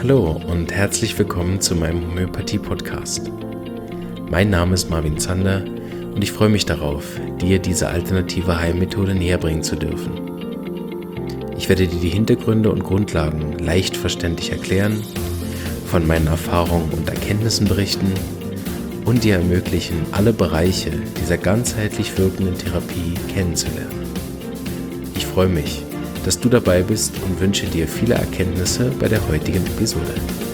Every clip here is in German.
Hallo und herzlich willkommen zu meinem Homöopathie-Podcast. Mein Name ist Marvin Zander und ich freue mich darauf, dir diese alternative Heilmethode näherbringen zu dürfen. Ich werde dir die Hintergründe und Grundlagen leicht verständlich erklären, von meinen Erfahrungen und Erkenntnissen berichten und dir ermöglichen, alle Bereiche dieser ganzheitlich wirkenden Therapie kennenzulernen. Ich freue mich, dass du dabei bist und wünsche dir viele Erkenntnisse bei der heutigen Episode.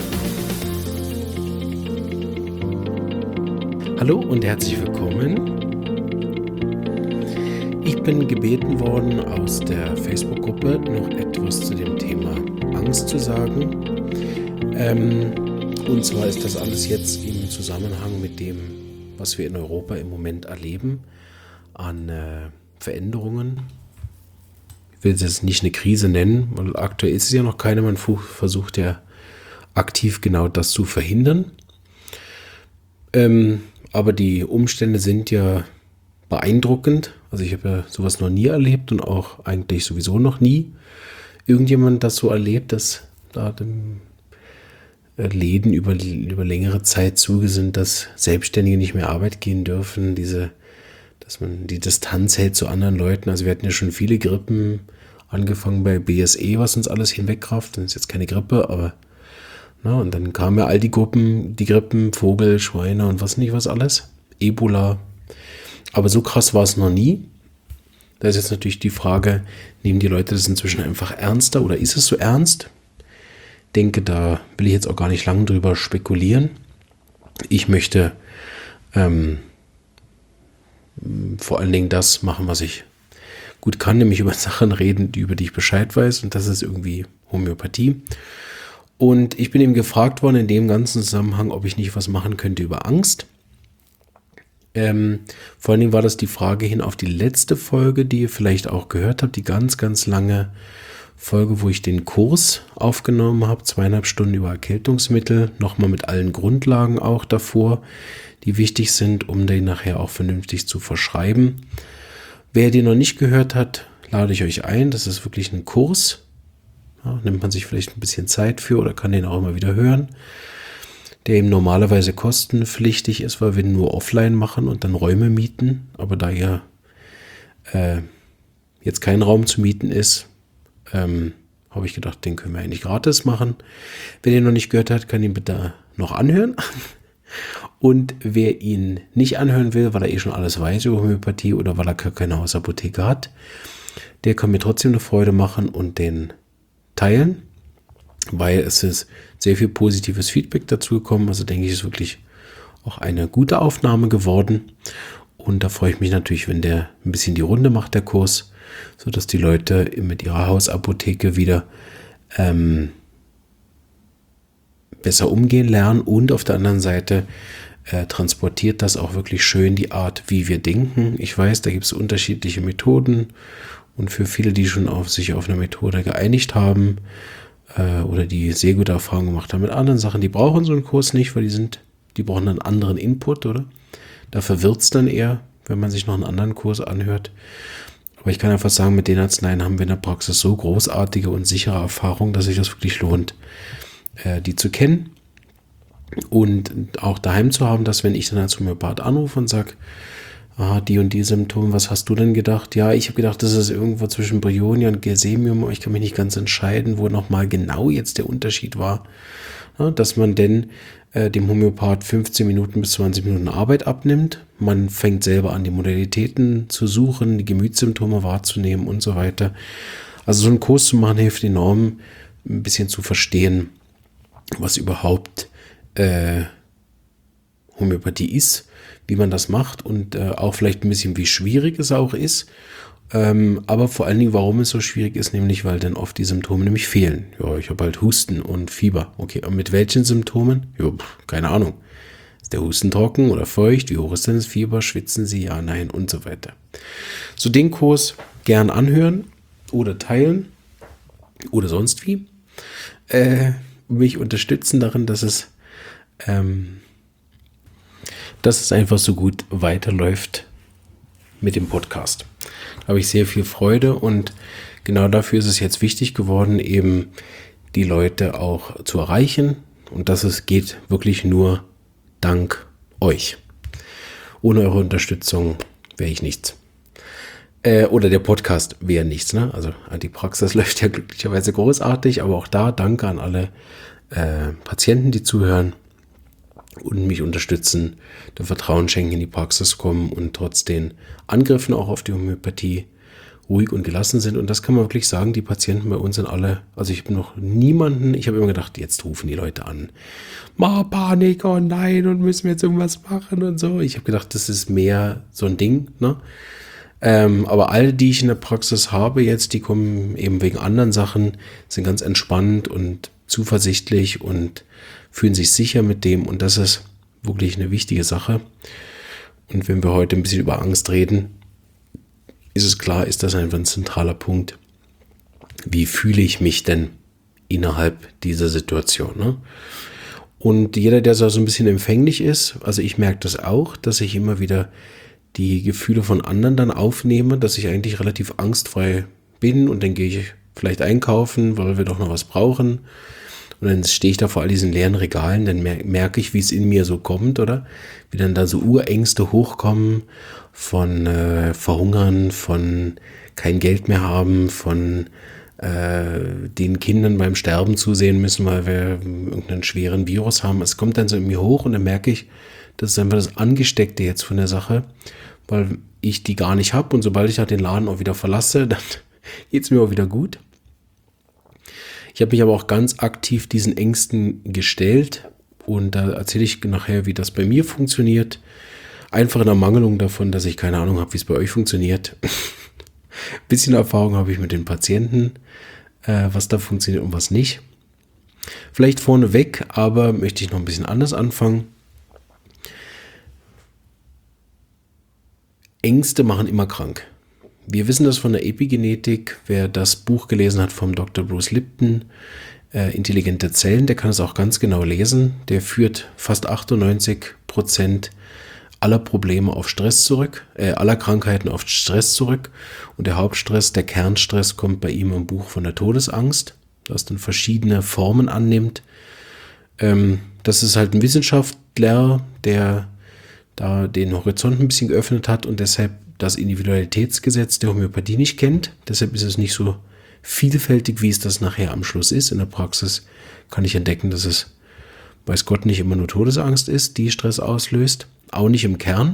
Hallo und herzlich willkommen. Ich bin gebeten worden, aus der Facebook-Gruppe noch etwas zu dem Thema Angst zu sagen. Und zwar ist das alles jetzt im Zusammenhang mit dem, was wir in Europa im Moment erleben, an Veränderungen. Ich will es jetzt nicht eine Krise nennen, weil aktuell ist es ja noch keine. Man versucht ja aktiv genau das zu verhindern. Aber die Umstände sind ja beeindruckend. Also ich habe ja sowas noch nie erlebt und auch eigentlich sowieso noch nie irgendjemand das so erlebt, dass da Läden über längere Zeit zuge sind, dass Selbstständige nicht mehr Arbeit gehen dürfen, dass man die Distanz hält zu anderen Leuten. Also wir hatten ja schon viele Grippen, angefangen bei BSE, was uns alles hinwegrafft. Das ist jetzt keine Grippe, aber und dann kamen ja all die Grippen, Vogel, Schweine und was nicht was alles. Ebola. Aber so krass war es noch nie. Da ist jetzt natürlich die Frage, nehmen die Leute das inzwischen einfach ernster oder ist es so ernst? Ich denke, da will ich jetzt auch gar nicht lange drüber spekulieren. Ich möchte vor allen Dingen das machen, was ich gut kann, nämlich über Sachen reden, über die ich Bescheid weiß, und das ist irgendwie Homöopathie. Und ich bin eben gefragt worden in dem ganzen Zusammenhang, ob ich nicht was machen könnte über Angst. Vor allen Dingen war das die Frage hin auf die letzte Folge, die ihr vielleicht auch gehört habt, die ganz, ganz lange Folge, wo ich den Kurs aufgenommen habe, 2,5 Stunden über Erkältungsmittel, nochmal mit allen Grundlagen auch davor, die wichtig sind, um den nachher auch vernünftig zu verschreiben. Wer den noch nicht gehört hat, lade ich euch ein. Das ist wirklich ein Kurs. Ja, nimmt man sich vielleicht ein bisschen Zeit für oder kann den auch immer wieder hören. Der eben normalerweise kostenpflichtig ist, weil wir den nur offline machen und dann Räume mieten. Aber da ja jetzt kein Raum zu mieten ist, habe ich gedacht, den können wir eigentlich gratis machen. Wer den noch nicht gehört hat, kann ihn bitte noch anhören. Und wer ihn nicht anhören will, weil er schon alles weiß über Homöopathie oder weil er keine Hausapotheke hat, der kann mir trotzdem eine Freude machen und den teilen, weil es ist sehr viel positives Feedback dazu gekommen. Also denke ich, ist wirklich auch eine gute Aufnahme geworden. Und da freue ich mich natürlich, wenn der ein bisschen die Runde macht, der Kurs, sodass die Leute mit ihrer Hausapotheke wieder besser umgehen lernen, und auf der anderen Seite transportiert das auch wirklich schön die Art, wie wir denken. Ich weiß, da gibt es unterschiedliche Methoden, und für viele, die schon sich auf eine Methode geeinigt haben oder die sehr gute Erfahrungen gemacht haben mit anderen Sachen, die brauchen so einen Kurs nicht, weil die brauchen einen anderen Input, oder? Da verwirrt es dann eher, wenn man sich noch einen anderen Kurs anhört. Aber ich kann einfach sagen, mit den Arzneien haben wir in der Praxis so großartige und sichere Erfahrungen, dass sich das wirklich lohnt, die zu kennen und auch daheim zu haben, dass wenn ich dann als Homöopath anrufe und sage, die und die Symptome, was hast du denn gedacht? Ja, ich habe gedacht, das ist irgendwo zwischen Bryonia und Gersemium, aber ich kann mich nicht ganz entscheiden, wo nochmal genau jetzt der Unterschied war. Ja, dass man denn dem Homöopath 15 Minuten bis 20 Minuten Arbeit abnimmt. Man fängt selber an, die Modalitäten zu suchen, die Gemütssymptome wahrzunehmen und so weiter. Also so einen Kurs zu machen, hilft enorm, ein bisschen zu verstehen, was überhaupt Homöopathie ist, wie man das macht und auch vielleicht ein bisschen, wie schwierig es auch ist. Aber vor allen Dingen, warum es so schwierig ist, nämlich, weil dann oft die Symptome nämlich fehlen. Ja, ich habe halt Husten und Fieber. Okay, und mit welchen Symptomen? Ja, keine Ahnung. Ist der Husten trocken oder feucht? Wie hoch ist denn das Fieber? Schwitzen Sie? Ja, nein und so weiter. So den Kurs gern anhören oder teilen oder sonst wie. Mich unterstützen darin, dass es einfach so gut weiterläuft mit dem Podcast. Da habe ich sehr viel Freude, und genau dafür ist es jetzt wichtig geworden, eben die Leute auch zu erreichen. Und das geht wirklich nur dank euch. Ohne eure Unterstützung wäre ich nichts. Oder der Podcast wäre nichts. Ne? Also die Praxis läuft ja glücklicherweise großartig, aber auch da danke an alle Patienten, die zuhören und mich unterstützen, der Vertrauen schenken, in die Praxis kommen und trotz den Angriffen auch auf die Homöopathie ruhig und gelassen sind. Und das kann man wirklich sagen, die Patienten bei uns sind alle, also ich habe noch niemanden, ich habe immer gedacht, jetzt rufen die Leute an. Panik, oh nein, und müssen wir jetzt irgendwas machen und so. Ich habe gedacht, das ist mehr so ein Ding, ne? Aber alle, die ich in der Praxis habe jetzt, die kommen eben wegen anderen Sachen, sind ganz entspannt und zuversichtlich und fühlen sich sicher mit dem. Und das ist wirklich eine wichtige Sache. Und wenn wir heute ein bisschen über Angst reden, ist es klar, ist das einfach ein zentraler Punkt. Wie fühle ich mich denn innerhalb dieser Situation? Ne? Und jeder, der so ein bisschen empfänglich ist, also ich merke das auch, dass ich immer wieder die Gefühle von anderen dann aufnehme, dass ich eigentlich relativ angstfrei bin und dann gehe ich vielleicht einkaufen, weil wir doch noch was brauchen. Und dann stehe ich da vor all diesen leeren Regalen, dann merke ich, wie es in mir so kommt, oder? Wie dann da so Urängste hochkommen von Verhungern, von kein Geld mehr haben, von den Kindern beim Sterben zusehen müssen, weil wir irgendeinen schweren Virus haben. Es kommt dann so in mir hoch und dann merke ich, das ist einfach das Angesteckte jetzt von der Sache, weil ich die gar nicht habe und sobald ich halt den Laden auch wieder verlasse, dann geht es mir auch wieder gut. Ich habe mich aber auch ganz aktiv diesen Ängsten gestellt und da erzähle ich nachher, wie das bei mir funktioniert. Einfach in der Mangelung davon, dass ich keine Ahnung habe, wie es bei euch funktioniert. Ein bisschen Erfahrung habe ich mit den Patienten, was da funktioniert und was nicht. Vielleicht vorneweg, aber möchte ich noch ein bisschen anders anfangen. Ängste machen immer krank. Wir wissen das von der Epigenetik. Wer das Buch gelesen hat vom Dr. Bruce Lipton, Intelligente Zellen, der kann es auch ganz genau lesen. Der führt fast 98% aller Probleme auf Stress zurück, aller Krankheiten auf Stress zurück. Und der Hauptstress, der Kernstress, kommt bei ihm im Buch von der Todesangst, das dann verschiedene Formen annimmt. Das ist halt ein Wissenschaftler, der da den Horizont ein bisschen geöffnet hat und deshalb das Individualitätsgesetz der Homöopathie nicht kennt. Deshalb ist es nicht so vielfältig, wie es das nachher am Schluss ist. In der Praxis kann ich entdecken, dass es, weiß Gott, nicht immer nur Todesangst ist, die Stress auslöst. Auch nicht im Kern.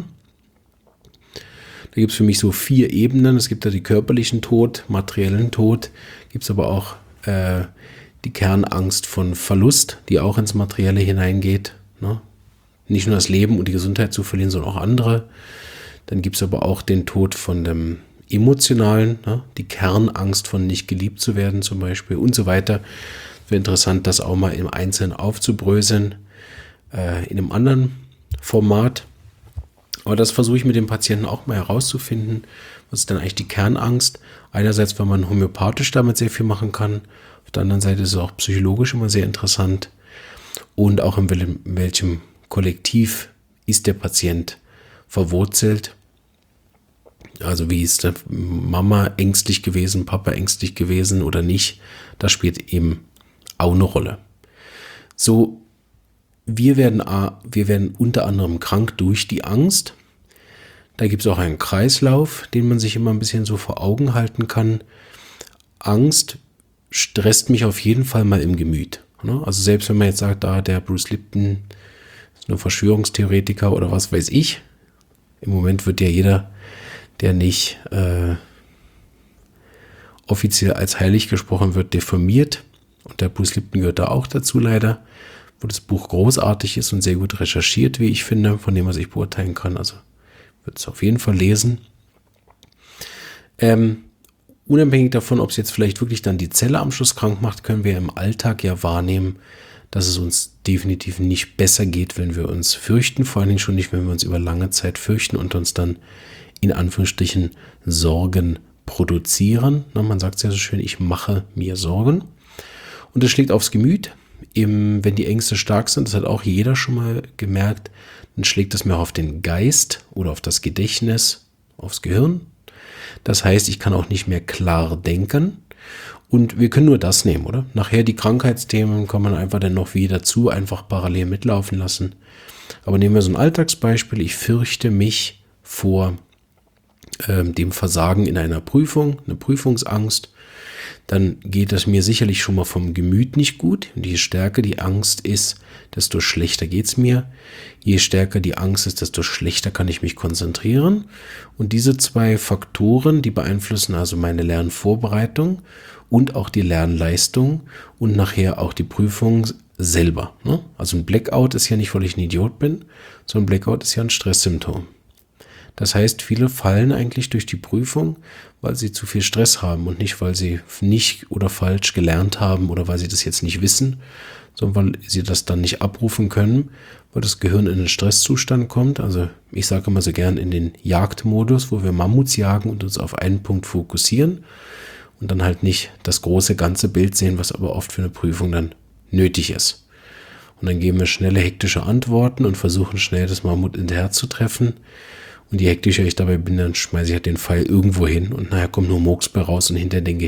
Da gibt es für mich so 4 Ebenen. Es gibt da die körperlichen Tod, materiellen Tod. Gibt es aber auch die Kernangst von Verlust, die auch ins Materielle hineingeht. Ne? Nicht nur das Leben und die Gesundheit zu verlieren, sondern auch andere. Dann gibt es aber auch den Tod von dem Emotionalen, ne? Die Kernangst von nicht geliebt zu werden zum Beispiel und so weiter. Wäre interessant, das auch mal im Einzelnen aufzubröseln, in einem anderen Format. Aber das versuche ich mit den Patienten auch mal herauszufinden. Was ist denn eigentlich die Kernangst? Einerseits, weil man homöopathisch damit sehr viel machen kann. Auf der anderen Seite ist es auch psychologisch immer sehr interessant. Und auch in welchem Kollektiv ist der Patient verwurzelt. Also wie ist der Mama ängstlich gewesen, Papa ängstlich gewesen oder nicht. Das spielt eben auch eine Rolle. So, wir werden unter anderem krank durch die Angst. Da gibt es auch einen Kreislauf, den man sich immer ein bisschen so vor Augen halten kann. Angst stresst mich auf jeden Fall mal im Gemüt. Also selbst wenn man jetzt sagt, der Bruce Lipton ist nur Verschwörungstheoretiker oder was weiß ich. Im Moment wird ja jeder, der nicht offiziell als heilig gesprochen wird, diffamiert. Und der Bruce Lipton gehört da auch dazu leider, wo das Buch großartig ist und sehr gut recherchiert, wie ich finde, von dem was ich beurteilen kann. Also würde es auf jeden Fall lesen. Unabhängig davon, ob es jetzt vielleicht wirklich dann die Zelle am Schluss krank macht, können wir im Alltag ja wahrnehmen, dass es uns definitiv nicht besser geht, wenn wir uns fürchten. Vor allen Dingen schon nicht, wenn wir uns über lange Zeit fürchten und uns dann in Anführungsstrichen Sorgen produzieren. Man sagt es ja so schön, ich mache mir Sorgen. Und das schlägt aufs Gemüt. Wenn die Ängste stark sind, das hat auch jeder schon mal gemerkt, dann schlägt es mehr auf den Geist oder auf das Gedächtnis, aufs Gehirn. Das heißt, ich kann auch nicht mehr klar denken. Und wir können nur das nehmen, oder? Nachher die Krankheitsthemen kann man einfach dann noch wieder dazu einfach parallel mitlaufen lassen. Aber nehmen wir so ein Alltagsbeispiel. Ich fürchte mich vor dem Versagen in einer Prüfung, eine Prüfungsangst. Dann geht es mir sicherlich schon mal vom Gemüt nicht gut. Und je stärker die Angst ist, desto schlechter geht es mir. Je stärker die Angst ist, desto schlechter kann ich mich konzentrieren. Und diese zwei Faktoren, die beeinflussen also meine Lernvorbereitung und auch die Lernleistung und nachher auch die Prüfung selber. Ne? Also ein Blackout ist ja nicht, weil ich ein Idiot bin, sondern ein Blackout ist ja ein Stresssymptom. Das heißt, viele fallen eigentlich durch die Prüfung, weil sie zu viel Stress haben und nicht, weil sie nicht oder falsch gelernt haben oder weil sie das jetzt nicht wissen, sondern weil sie das dann nicht abrufen können, weil das Gehirn in den Stresszustand kommt. Also ich sage immer so gern in den Jagdmodus, wo wir Mammuts jagen und uns auf einen Punkt fokussieren und dann halt nicht das große ganze Bild sehen, was aber oft für eine Prüfung dann nötig ist. Und dann geben wir schnelle, hektische Antworten und versuchen schnell das Mammut ins Herz zu treffen. Und je hektischer ich dabei bin, dann schmeiße ich halt den Pfeil irgendwo hin und nachher kommt nur Murks bei raus und hinterher denke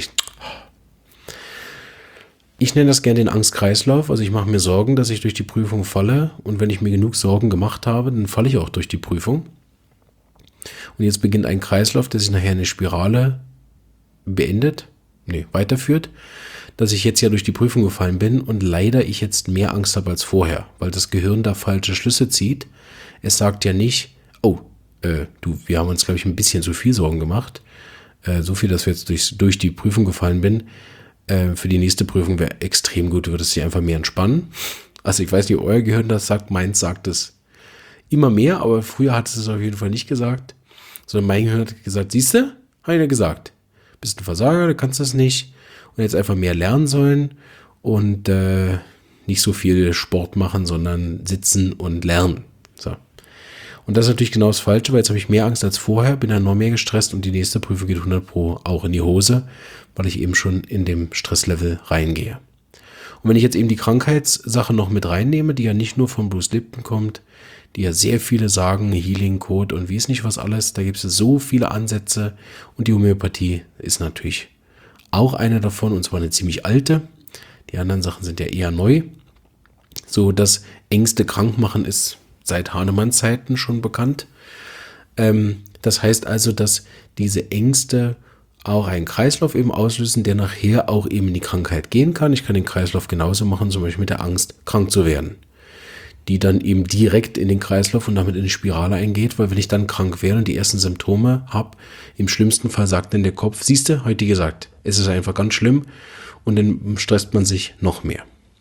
ich nenne das gerne den Angstkreislauf. Also ich mache mir Sorgen, dass ich durch die Prüfung falle und wenn ich mir genug Sorgen gemacht habe, dann falle ich auch durch die Prüfung. Und jetzt beginnt ein Kreislauf, der sich nachher in eine Spirale weiterführt, dass ich jetzt ja durch die Prüfung gefallen bin und leider ich jetzt mehr Angst habe als vorher, weil das Gehirn da falsche Schlüsse zieht. Es sagt ja nicht, wir haben uns, glaube ich, ein bisschen zu viel Sorgen gemacht. So viel, dass wir jetzt durch die Prüfung gefallen bin. Für die nächste Prüfung wäre extrem gut, du würdest dich einfach mehr entspannen. Also ich weiß nicht, euer Gehirn das sagt, meins sagt es immer mehr, aber früher hat es auf jeden Fall nicht gesagt. Sondern mein Gehirn hat gesagt, siehste, habe ich ja gesagt, bist ein Versager, du kannst das nicht. Und jetzt einfach mehr lernen sollen und nicht so viel Sport machen, sondern sitzen und lernen. So. Und das ist natürlich genau das Falsche, weil jetzt habe ich mehr Angst als vorher, bin dann noch mehr gestresst und die nächste Prüfung geht 100% auch in die Hose, weil ich eben schon in dem Stresslevel reingehe. Und wenn ich jetzt eben die Krankheitssache noch mit reinnehme, die ja nicht nur von Bruce Lipton kommt, die ja sehr viele sagen, Healing Code und wie es nicht was alles, da gibt es so viele Ansätze und die Homöopathie ist natürlich auch eine davon und zwar eine ziemlich alte. Die anderen Sachen sind ja eher neu. So, dass Ängste krank machen ist seit Hahnemann-Zeiten schon bekannt. Das heißt also, dass diese Ängste auch einen Kreislauf eben auslösen, der nachher auch eben in die Krankheit gehen kann. Ich kann den Kreislauf genauso machen, zum Beispiel mit der Angst, krank zu werden, die dann eben direkt in den Kreislauf und damit in die Spirale eingeht, weil wenn ich dann krank werde und die ersten Symptome habe, im schlimmsten Fall sagt dann der Kopf, siehste, heute gesagt, es ist einfach ganz schlimm und dann stresst man sich noch mehr.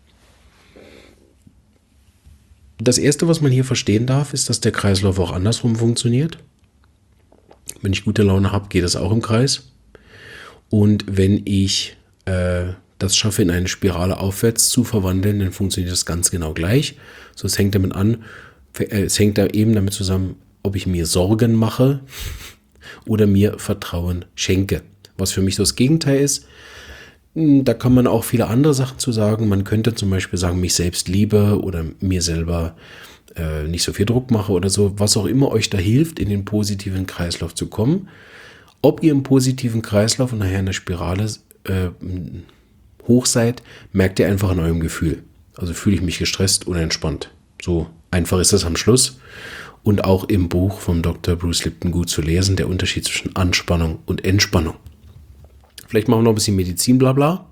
Das Erste, was man hier verstehen darf, ist, dass der Kreislauf auch andersrum funktioniert. Wenn ich gute Laune habe, geht das auch im Kreis. Und wenn ich das schaffe, in eine Spirale aufwärts zu verwandeln, dann funktioniert das ganz genau gleich. So, es hängt damit an, es hängt da eben damit zusammen, ob ich mir Sorgen mache oder mir Vertrauen schenke. Was für mich so das Gegenteil ist. Da kann man auch viele andere Sachen zu sagen. Man könnte zum Beispiel sagen, mich selbst liebe oder mir selber nicht so viel Druck mache oder so. Was auch immer euch da hilft, in den positiven Kreislauf zu kommen. Ob ihr im positiven Kreislauf und nachher in der Spirale hoch seid, merkt ihr einfach an eurem Gefühl. Also fühle ich mich gestresst oder entspannt. So einfach ist das am Schluss. Und auch im Buch vom Dr. Bruce Lipton gut zu lesen, der Unterschied zwischen Anspannung und Entspannung. Vielleicht machen wir noch ein bisschen Medizin, blabla.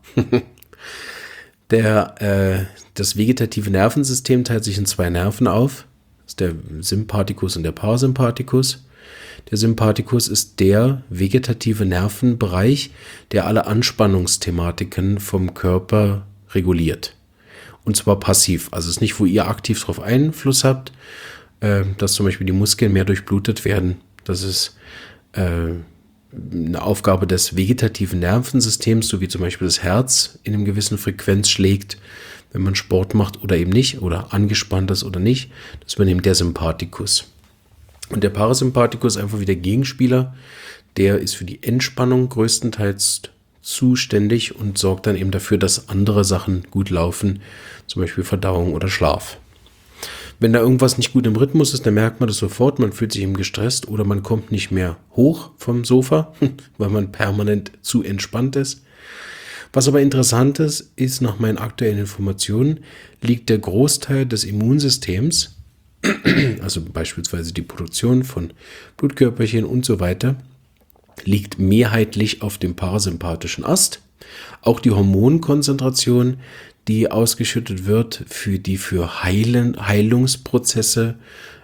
Das vegetative Nervensystem teilt sich in zwei Nerven auf. Das ist der Sympathikus und der Parasympathikus. Der Sympathikus ist der vegetative Nervenbereich, der alle Anspannungsthematiken vom Körper reguliert. Und zwar passiv. Also es ist nicht, wo ihr aktiv darauf Einfluss habt, dass zum Beispiel die Muskeln mehr durchblutet werden. Das ist eine Aufgabe des vegetativen Nervensystems, so wie zum Beispiel das Herz in einem gewissen Frequenz schlägt, wenn man Sport macht oder eben nicht, oder angespannt ist oder nicht. Das übernimmt der Sympathikus. Und der Parasympathikus ist einfach wie der Gegenspieler. Der ist für die Entspannung größtenteils zuständig und sorgt dann eben dafür, dass andere Sachen gut laufen, zum Beispiel Verdauung oder Schlaf. Wenn da irgendwas nicht gut im Rhythmus ist, dann merkt man das sofort, man fühlt sich eben gestresst oder man kommt nicht mehr hoch vom Sofa, weil man permanent zu entspannt ist. Was aber interessant ist, nach meinen aktuellen Informationen, liegt der Großteil des Immunsystems, also beispielsweise die Produktion von Blutkörperchen und so weiter, liegt mehrheitlich auf dem parasympathischen Ast. Auch die Hormonkonzentration, die ausgeschüttet wird, für die für Heilungsprozesse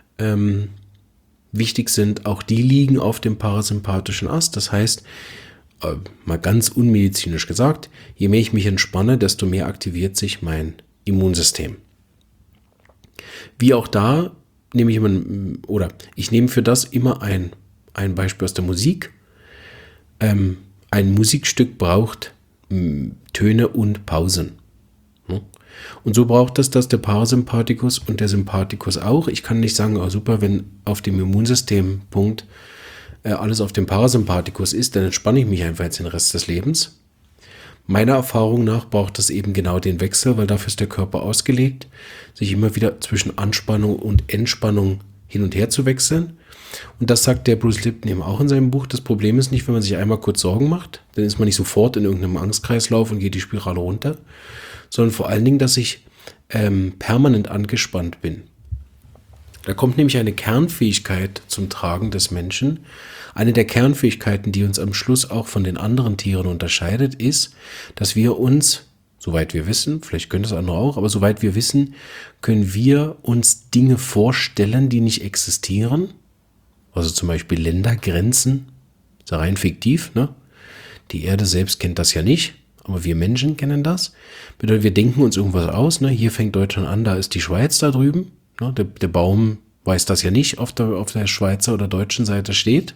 wichtig sind, auch die liegen auf dem parasympathischen Ast. Das heißt, mal ganz unmedizinisch gesagt, je mehr ich mich entspanne, desto mehr aktiviert sich mein Immunsystem. Wie auch da nehme ich nehme für das immer ein Beispiel aus der Musik. Ein Musikstück braucht Töne und Pausen. Und so braucht das der Parasympathikus und der Sympathikus auch. Ich kann nicht sagen, oh super, wenn auf dem Immunsystempunkt alles auf dem Parasympathikus ist, dann entspanne ich mich einfach jetzt den Rest des Lebens. Meiner Erfahrung nach braucht es eben genau den Wechsel, weil dafür ist der Körper ausgelegt, sich immer wieder zwischen Anspannung und Entspannung hin und her zu wechseln. Und das sagt der Bruce Lipton eben auch in seinem Buch. Das Problem ist nicht, wenn man sich einmal kurz Sorgen macht, dann ist man nicht sofort in irgendeinem Angstkreislauf und geht die Spirale runter, sondern vor allen Dingen, dass ich permanent angespannt bin. Da kommt nämlich eine Kernfähigkeit zum Tragen des Menschen. Eine der Kernfähigkeiten, die uns am Schluss auch von den anderen Tieren unterscheidet, ist, dass wir uns, soweit wir wissen, vielleicht können das andere auch, aber soweit wir wissen, können wir uns Dinge vorstellen, die nicht existieren. Also zum Beispiel Ländergrenzen, ist ja rein fiktiv, ne? Die Erde selbst kennt das ja nicht, aber wir Menschen kennen das. Bedeutet, wir denken uns irgendwas aus, ne? Hier fängt Deutschland an, da ist die Schweiz da drüben. Ne? Der Baum weiß das ja nicht, auf der Schweizer oder deutschen Seite steht.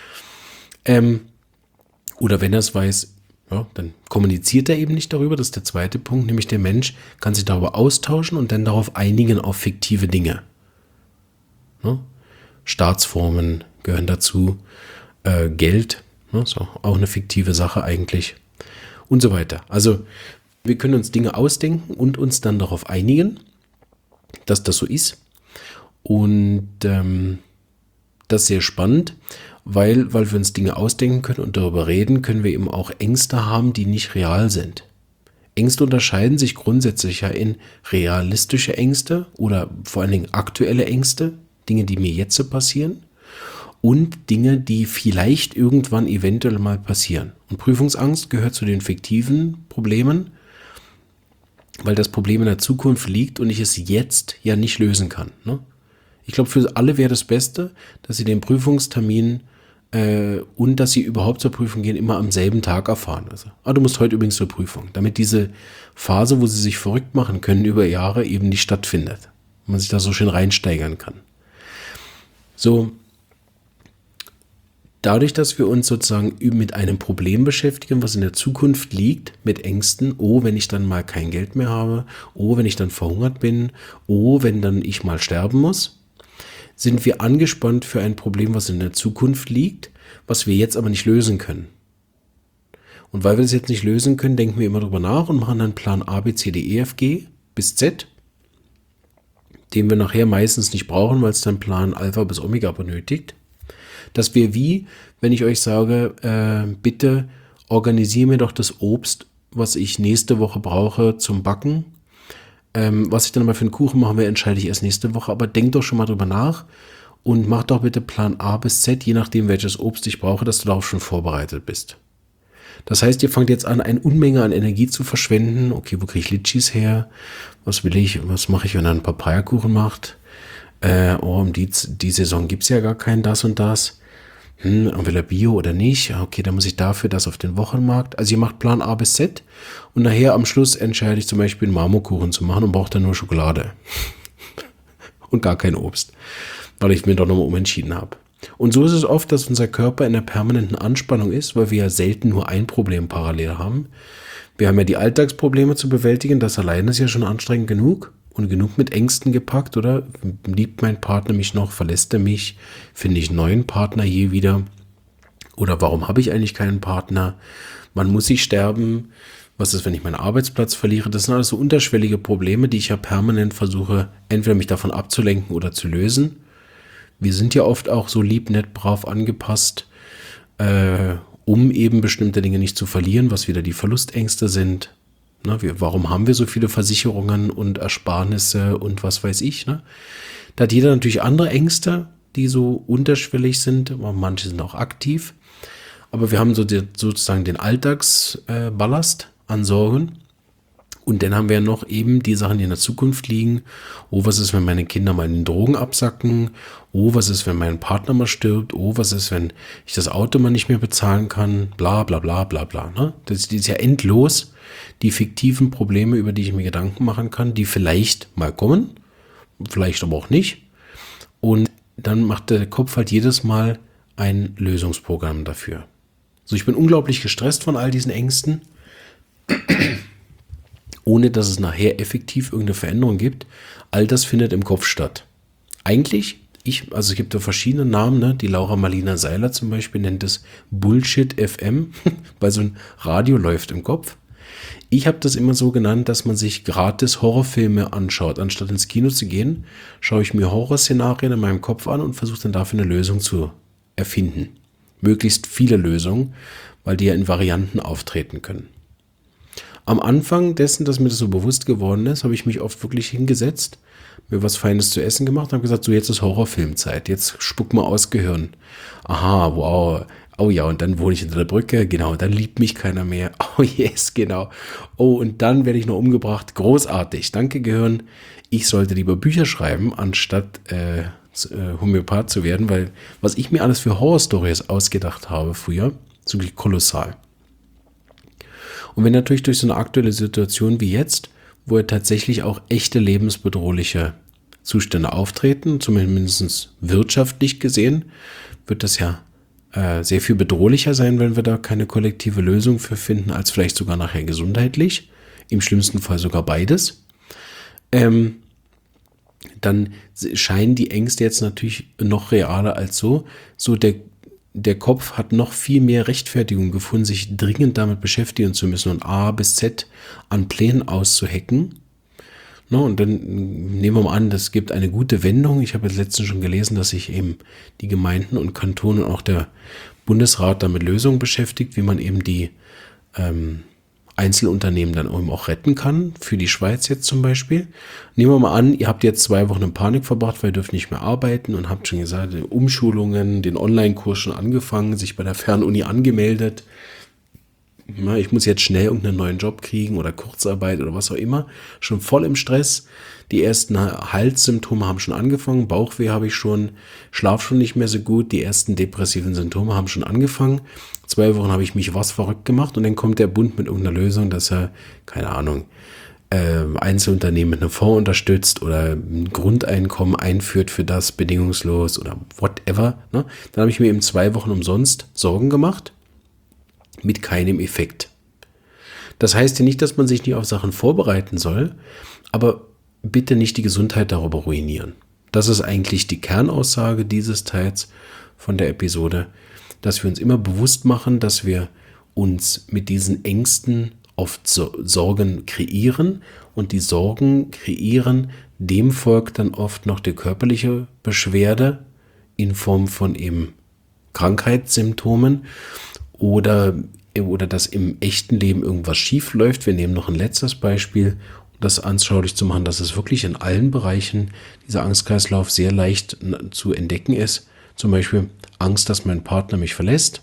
Oder wenn er es weiß, ja, dann kommuniziert er eben nicht darüber. Das ist der zweite Punkt, nämlich der Mensch kann sich darüber austauschen und dann darauf einigen auf fiktive Dinge. Ne? Staatsformen gehören dazu, Geld, ne, ist auch eine fiktive Sache eigentlich und so weiter. Also wir können uns Dinge ausdenken und uns dann darauf einigen, dass das so ist. Und das ist sehr spannend, weil wir uns Dinge ausdenken können und darüber reden, können wir eben auch Ängste haben, die nicht real sind. Ängste unterscheiden sich grundsätzlich ja in realistische Ängste oder vor allen Dingen aktuelle Ängste, Dinge, die mir jetzt so passieren, und Dinge, die vielleicht irgendwann eventuell mal passieren. Und Prüfungsangst gehört zu den fiktiven Problemen, weil das Problem in der Zukunft liegt und ich es jetzt ja nicht lösen kann. Ne? Ich glaube, für alle wäre das Beste, dass sie den Prüfungstermin und dass sie überhaupt zur Prüfung gehen, immer am selben Tag erfahren. Also, du musst heute übrigens zur Prüfung, damit diese Phase, wo sie sich verrückt machen können über Jahre, eben nicht stattfindet. Und man sich da so schön reinsteigern kann. So, dadurch, dass wir uns sozusagen mit einem Problem beschäftigen, was in der Zukunft liegt, mit Ängsten, wenn ich dann mal kein Geld mehr habe, wenn ich dann verhungert bin, wenn dann ich mal sterben muss, sind wir angespannt für ein Problem, was in der Zukunft liegt, was wir jetzt aber nicht lösen können. Und weil wir das jetzt nicht lösen können, denken wir immer drüber nach und machen dann Plan A, B, C, D, E, F, G bis Z, den wir nachher meistens nicht brauchen, weil es dann Plan Alpha bis Omega benötigt. Das wäre wie, wenn ich euch sage, bitte organisiere mir doch das Obst, was ich nächste Woche brauche zum Backen. Was ich dann mal für einen Kuchen machen will, entscheide ich erst nächste Woche. Aber denkt doch schon mal drüber nach und mach doch bitte Plan A bis Z, je nachdem, welches Obst ich brauche, dass du darauf schon vorbereitet bist. Das heißt, ihr fangt jetzt an, eine Unmenge an Energie zu verschwenden. Okay, wo kriege ich Litschis her? Was will ich? Was mache ich, wenn er einen Papayakuchen macht? Die Saison gibt es ja gar kein das und das. Will er Bio oder nicht? Okay, dann muss ich dafür das auf den Wochenmarkt. Also ihr macht Plan A bis Z und nachher am Schluss entscheide ich zum Beispiel einen Marmorkuchen zu machen und brauche dann nur Schokolade. Und gar kein Obst, weil ich mir doch nochmal umentschieden habe. Und so ist es oft, dass unser Körper in der permanenten Anspannung ist, weil wir ja selten nur ein Problem parallel haben. Wir haben ja die Alltagsprobleme zu bewältigen, das alleine ist ja schon anstrengend genug. Und genug mit Ängsten gepackt, oder? Liebt mein Partner mich noch? Verlässt er mich? Finde ich einen neuen Partner je wieder? Oder warum habe ich eigentlich keinen Partner? Wann muss ich sterben? Was ist, wenn ich meinen Arbeitsplatz verliere? Das sind alles so unterschwellige Probleme, die ich ja permanent versuche, entweder mich davon abzulenken oder zu lösen. Wir sind ja oft auch so lieb, nett, brav angepasst um eben bestimmte Dinge nicht zu verlieren, was wieder die Verlustängste sind. Ne, warum haben wir so viele Versicherungen und Ersparnisse und was weiß ich? Ne? Da hat jeder natürlich andere Ängste, die so unterschwellig sind, aber manche sind auch aktiv. Aber wir haben sozusagen den Alltagsballast an Sorgen. Und dann haben wir noch eben die Sachen, die in der Zukunft liegen. Oh, was ist, wenn meine Kinder mal in den Drogen absacken? Oh, was ist, wenn mein Partner mal stirbt? Oh, was ist, wenn ich das Auto mal nicht mehr bezahlen kann? Bla, bla, bla, bla, bla. Ne? Das ist ja endlos, die fiktiven Probleme, über die ich mir Gedanken machen kann, die vielleicht mal kommen, vielleicht aber auch nicht. Und dann macht der Kopf halt jedes Mal ein Lösungsprogramm dafür. So, ich bin unglaublich gestresst von all diesen Ängsten, ohne dass es nachher effektiv irgendeine Veränderung gibt. All das findet im Kopf statt. Eigentlich, es gibt da verschiedene Namen, ne? Die Laura Marlina Seiler zum Beispiel nennt es Bullshit FM, weil so ein Radio läuft im Kopf. Ich habe das immer so genannt, dass man sich gratis Horrorfilme anschaut. Anstatt ins Kino zu gehen, schaue ich mir Horrorszenarien in meinem Kopf an und versuche dann dafür eine Lösung zu erfinden. Möglichst viele Lösungen, weil die ja in Varianten auftreten können. Am Anfang dessen, dass mir das so bewusst geworden ist, habe ich mich oft wirklich hingesetzt, mir was Feines zu essen gemacht und habe gesagt, so jetzt ist Horrorfilmzeit, jetzt spuck mal aus Gehirn. Aha, wow, oh ja, und dann wohne ich unter der Brücke, genau, dann liebt mich keiner mehr, oh yes, genau. Oh, und dann werde ich noch umgebracht, großartig, danke Gehirn, ich sollte lieber Bücher schreiben, anstatt Homöopath zu werden, weil was ich mir alles für Horrorstories ausgedacht habe früher, ist wirklich kolossal. Und wenn natürlich durch so eine aktuelle Situation wie jetzt, wo ja tatsächlich auch echte lebensbedrohliche Zustände auftreten, zumindest wirtschaftlich gesehen, wird das ja sehr viel bedrohlicher sein, wenn wir da keine kollektive Lösung für finden, als vielleicht sogar nachher gesundheitlich, im schlimmsten Fall sogar beides. Dann scheinen die Ängste jetzt natürlich noch realer als so. So der Kopf hat noch viel mehr Rechtfertigung gefunden, sich dringend damit beschäftigen zu müssen und A bis Z an Plänen auszuhacken. No, und dann nehmen wir mal an, das gibt eine gute Wendung. Ich habe jetzt letztens schon gelesen, dass sich eben die Gemeinden und Kantone und auch der Bundesrat damit Lösungen beschäftigt, wie man eben die Einzelunternehmen dann eben auch retten kann, für die Schweiz jetzt zum Beispiel. Nehmen wir mal an, ihr habt jetzt 2 Wochen in Panik verbracht, weil ihr dürft nicht mehr arbeiten und habt schon gesagt, Umschulungen, den Online-Kurs schon angefangen, sich bei der Fernuni angemeldet. Na, ich muss jetzt schnell irgendeinen neuen Job kriegen oder Kurzarbeit oder was auch immer. Schon voll im Stress. Die ersten Halssymptome haben schon angefangen. Bauchweh habe ich schon. Schlaf schon nicht mehr so gut. Die ersten depressiven Symptome haben schon angefangen. 2 Wochen habe ich mich verrückt gemacht und dann kommt der Bund mit irgendeiner Lösung, dass er, keine Ahnung, Einzelunternehmen mit einem Fonds unterstützt oder ein Grundeinkommen einführt für das bedingungslos oder whatever. Ne? Dann habe ich mir eben 2 Wochen umsonst Sorgen gemacht. Mit keinem Effekt. Das heißt ja nicht, dass man sich nicht auf Sachen vorbereiten soll, aber bitte nicht die Gesundheit darüber ruinieren. Das ist eigentlich die Kernaussage dieses Teils von der Episode, dass wir uns immer bewusst machen, dass wir uns mit diesen Ängsten oft Sorgen kreieren und die Sorgen kreieren, dem folgt dann oft noch die körperliche Beschwerde in Form von eben Krankheitssymptomen oder dass im echten Leben irgendwas schief läuft. Wir nehmen noch ein letztes Beispiel, um das anschaulich zu machen, dass es wirklich in allen Bereichen dieser Angstkreislauf sehr leicht zu entdecken ist. Zum Beispiel Angst, dass mein Partner mich verlässt.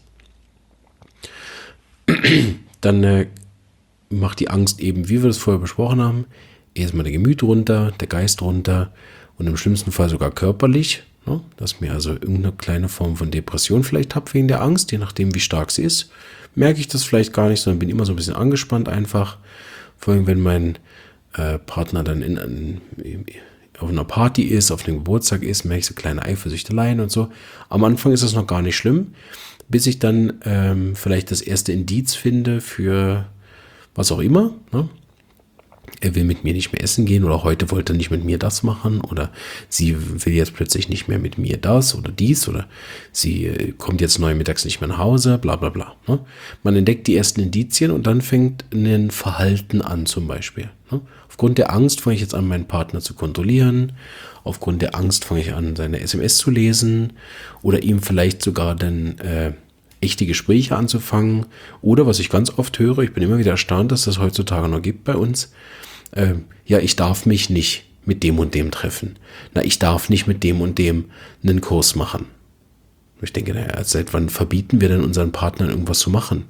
Dann macht die Angst eben, wie wir das vorher besprochen haben, erstmal der Gemüt runter, der Geist runter und im schlimmsten Fall sogar körperlich. Dass mir also irgendeine kleine Form von Depression vielleicht habe wegen der Angst, je nachdem wie stark sie ist, merke ich das vielleicht gar nicht, sondern bin immer so ein bisschen angespannt einfach. Vor allem, wenn mein Partner dann auf einer Party ist, auf einem Geburtstag ist, merke ich so kleine Eifersüchteleien und so. Am Anfang ist das noch gar nicht schlimm, bis ich dann vielleicht das erste Indiz finde für was auch immer, ne? Er will mit mir nicht mehr essen gehen oder heute wollte er nicht mit mir das machen oder sie will jetzt plötzlich nicht mehr mit mir das oder dies oder sie kommt jetzt mittags nicht mehr nach Hause, bla bla bla. Ne? Man entdeckt die ersten Indizien und dann fängt ein Verhalten an zum Beispiel. Ne? Aufgrund der Angst fange ich jetzt an, meinen Partner zu kontrollieren. Aufgrund der Angst fange ich an, seine SMS zu lesen oder ihm vielleicht sogar dann echte Gespräche anzufangen. Oder was ich ganz oft höre, ich bin immer wieder erstaunt, dass das heutzutage noch gibt bei uns. Ja, ich darf mich nicht mit dem und dem treffen. Na, ich darf nicht mit dem und dem einen Kurs machen. Ich denke, naja, seit wann verbieten wir denn unseren Partnern irgendwas zu machen?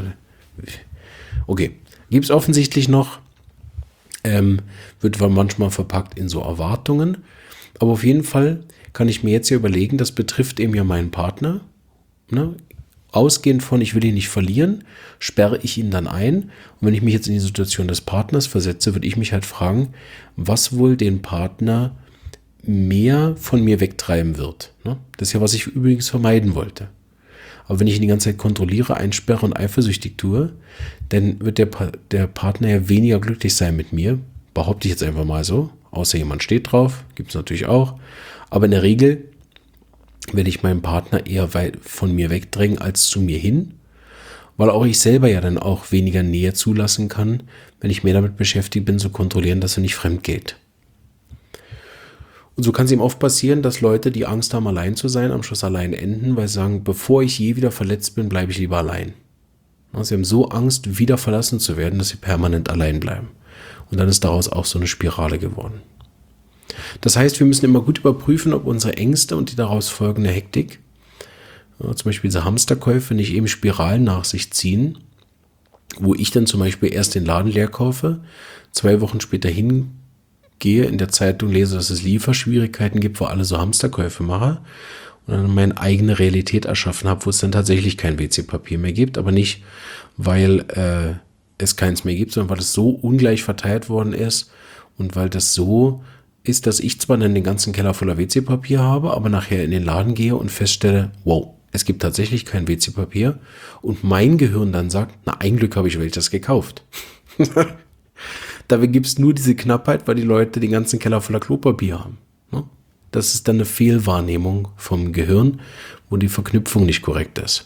Okay, gibt es offensichtlich noch, wird manchmal verpackt in so Erwartungen. Aber auf jeden Fall kann ich mir jetzt ja überlegen, das betrifft eben ja meinen Partner. Ne? Ausgehend von, ich will ihn nicht verlieren, sperre ich ihn dann ein. Und wenn ich mich jetzt in die Situation des Partners versetze, würde ich mich halt fragen, was wohl den Partner mehr von mir wegtreiben wird. Ne? Das ist ja, was ich übrigens vermeiden wollte. Aber wenn ich ihn die ganze Zeit kontrolliere, einsperre und eifersüchtig tue, dann wird der Partner ja weniger glücklich sein mit mir. Behaupte ich jetzt einfach mal so. Außer jemand steht drauf, gibt es natürlich auch. Aber in der Regel werde ich meinen Partner eher weit von mir wegdrängen als zu mir hin, weil auch ich selber ja dann auch weniger Nähe zulassen kann, wenn ich mehr damit beschäftigt bin, zu kontrollieren, dass er nicht fremd geht. Und so kann es eben oft passieren, dass Leute, die Angst haben, allein zu sein, am Schluss allein enden, weil sie sagen, bevor ich je wieder verletzt bin, bleibe ich lieber allein. Sie haben so Angst, wieder verlassen zu werden, dass sie permanent allein bleiben. Und dann ist daraus auch so eine Spirale geworden. Das heißt, wir müssen immer gut überprüfen, ob unsere Ängste und die daraus folgende Hektik, zum Beispiel diese Hamsterkäufe, nicht eben Spiralen nach sich ziehen, wo ich dann zum Beispiel erst den Laden leer kaufe, 2 Wochen später hingehe, in der Zeitung lese, dass es Lieferschwierigkeiten gibt, wo alle so Hamsterkäufe machen und dann meine eigene Realität erschaffen habe, wo es dann tatsächlich kein WC-Papier mehr gibt, aber nicht, weil es keins mehr gibt, sondern weil es so ungleich verteilt worden ist und weil das so ist, dass ich zwar dann den ganzen Keller voller WC-Papier habe, aber nachher in den Laden gehe und feststelle, wow, es gibt tatsächlich kein WC-Papier und mein Gehirn dann sagt, na, ein Glück habe ich das gekauft. Dabei gibt es nur diese Knappheit, weil die Leute den ganzen Keller voller Klopapier haben. Das ist dann eine Fehlwahrnehmung vom Gehirn, wo die Verknüpfung nicht korrekt ist.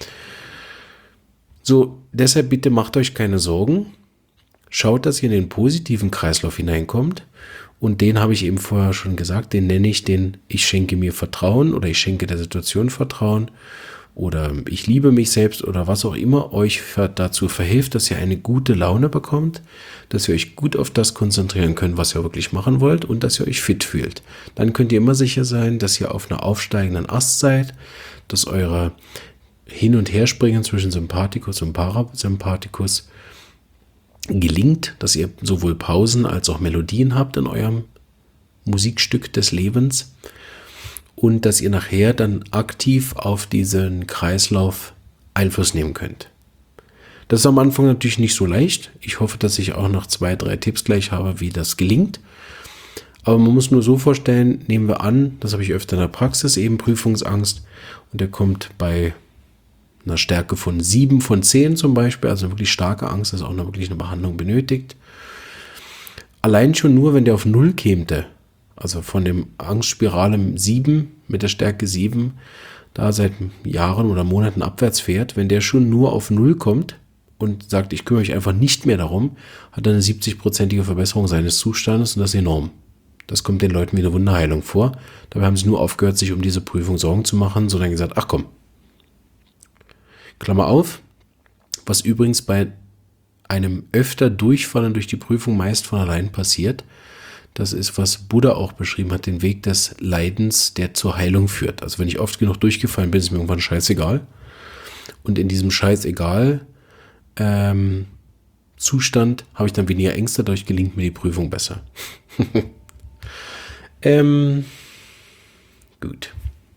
So, deshalb bitte macht euch keine Sorgen. Schaut, dass ihr in den positiven Kreislauf hineinkommt. Und den habe ich eben vorher schon gesagt, den nenne ich ich schenke mir Vertrauen oder ich schenke der Situation Vertrauen oder ich liebe mich selbst oder was auch immer euch dazu verhilft, dass ihr eine gute Laune bekommt, dass ihr euch gut auf das konzentrieren könnt, was ihr wirklich machen wollt und dass ihr euch fit fühlt. Dann könnt ihr immer sicher sein, dass ihr auf einer aufsteigenden Ast seid, dass eure Hin- und Herspringen zwischen Sympathikus und Parasympathikus gelingt, dass ihr sowohl Pausen als auch Melodien habt in eurem Musikstück des Lebens und dass ihr nachher dann aktiv auf diesen Kreislauf Einfluss nehmen könnt. Das ist am Anfang natürlich nicht so leicht. Ich hoffe, dass ich auch noch 2, 3 Tipps gleich habe, wie das gelingt. Aber man muss nur so vorstellen, nehmen wir an, das habe ich öfter in der Praxis, eben Prüfungsangst und der kommt bei einer Stärke von 7 von 10 zum Beispiel, also wirklich starke Angst, dass auch wirklich eine Behandlung benötigt. Allein schon nur, wenn der auf 0 käme, also von dem Angstspirale 7 mit der Stärke 7, da seit Jahren oder Monaten abwärts fährt, wenn der schon nur auf 0 kommt und sagt, ich kümmere mich einfach nicht mehr darum, hat er eine 70-prozentige Verbesserung seines Zustandes und das ist enorm. Das kommt den Leuten wie eine Wunderheilung vor. Dabei haben sie nur aufgehört, sich um diese Prüfung Sorgen zu machen, sondern gesagt, ach komm, Klammer auf, was übrigens bei einem öfter Durchfallen durch die Prüfung meist von allein passiert. Das ist, was Buddha auch beschrieben hat, den Weg des Leidens, der zur Heilung führt. Also wenn ich oft genug durchgefallen bin, ist mir irgendwann scheißegal. Und in diesem Scheißegal Zustand habe ich dann weniger Ängste, dadurch gelingt mir die Prüfung besser. Gut.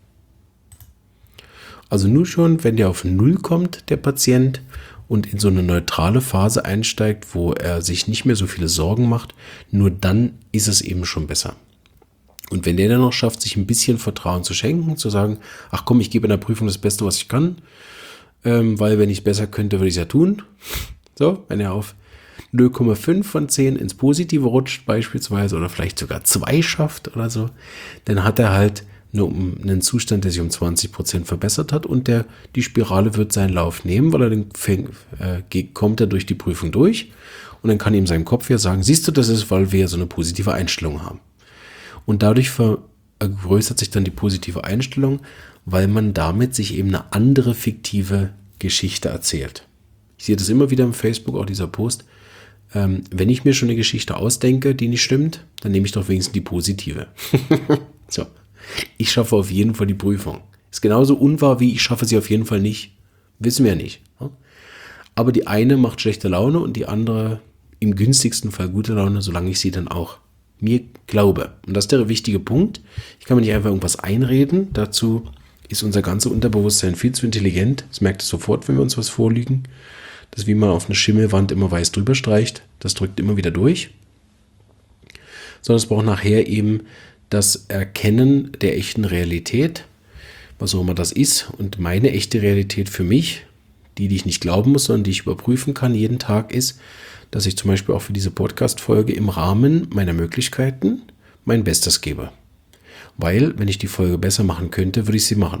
Also nur schon, wenn der auf 0 kommt, der Patient, und in so eine neutrale Phase einsteigt, wo er sich nicht mehr so viele Sorgen macht, nur dann ist es eben schon besser. Und wenn der dann noch schafft, sich ein bisschen Vertrauen zu schenken, zu sagen, ach komm, ich gebe in der Prüfung das Beste, was ich kann, weil wenn ich es besser könnte, würde ich es ja tun. So, wenn er auf 0,5 von 10 ins Positive rutscht beispielsweise oder vielleicht sogar 2 schafft oder so, dann hat er halt nur einen Zustand, der sich um 20% verbessert hat und die Spirale wird seinen Lauf nehmen, weil kommt er durch die Prüfung durch und dann kann ihm sein Kopf ja sagen, siehst du, das ist, weil wir so eine positive Einstellung haben. Und dadurch vergrößert sich dann die positive Einstellung, weil man damit sich eben eine andere fiktive Geschichte erzählt. Ich sehe das immer wieder im Facebook, auch dieser Post. Wenn ich mir schon eine Geschichte ausdenke, die nicht stimmt, dann nehme ich doch wenigstens die positive. So. Ich schaffe auf jeden Fall die Prüfung. Ist genauso unwahr wie ich schaffe sie auf jeden Fall nicht. Wissen wir nicht. Aber die eine macht schlechte Laune und die andere im günstigsten Fall gute Laune, solange ich sie dann auch mir glaube. Und das ist der wichtige Punkt. Ich kann mir nicht einfach irgendwas einreden. Dazu ist unser ganzes Unterbewusstsein viel zu intelligent. Das merkt es sofort, wenn wir uns was vorlügen. Das ist wie man auf eine Schimmelwand immer weiß drüber streicht. Das drückt immer wieder durch. Sondern es braucht nachher eben das Erkennen der echten Realität, was auch immer das ist. Und meine echte Realität für mich, die ich nicht glauben muss, sondern die ich überprüfen kann jeden Tag, ist, dass ich zum Beispiel auch für diese Podcast-Folge im Rahmen meiner Möglichkeiten mein Bestes gebe. Weil, wenn ich die Folge besser machen könnte, würde ich sie machen.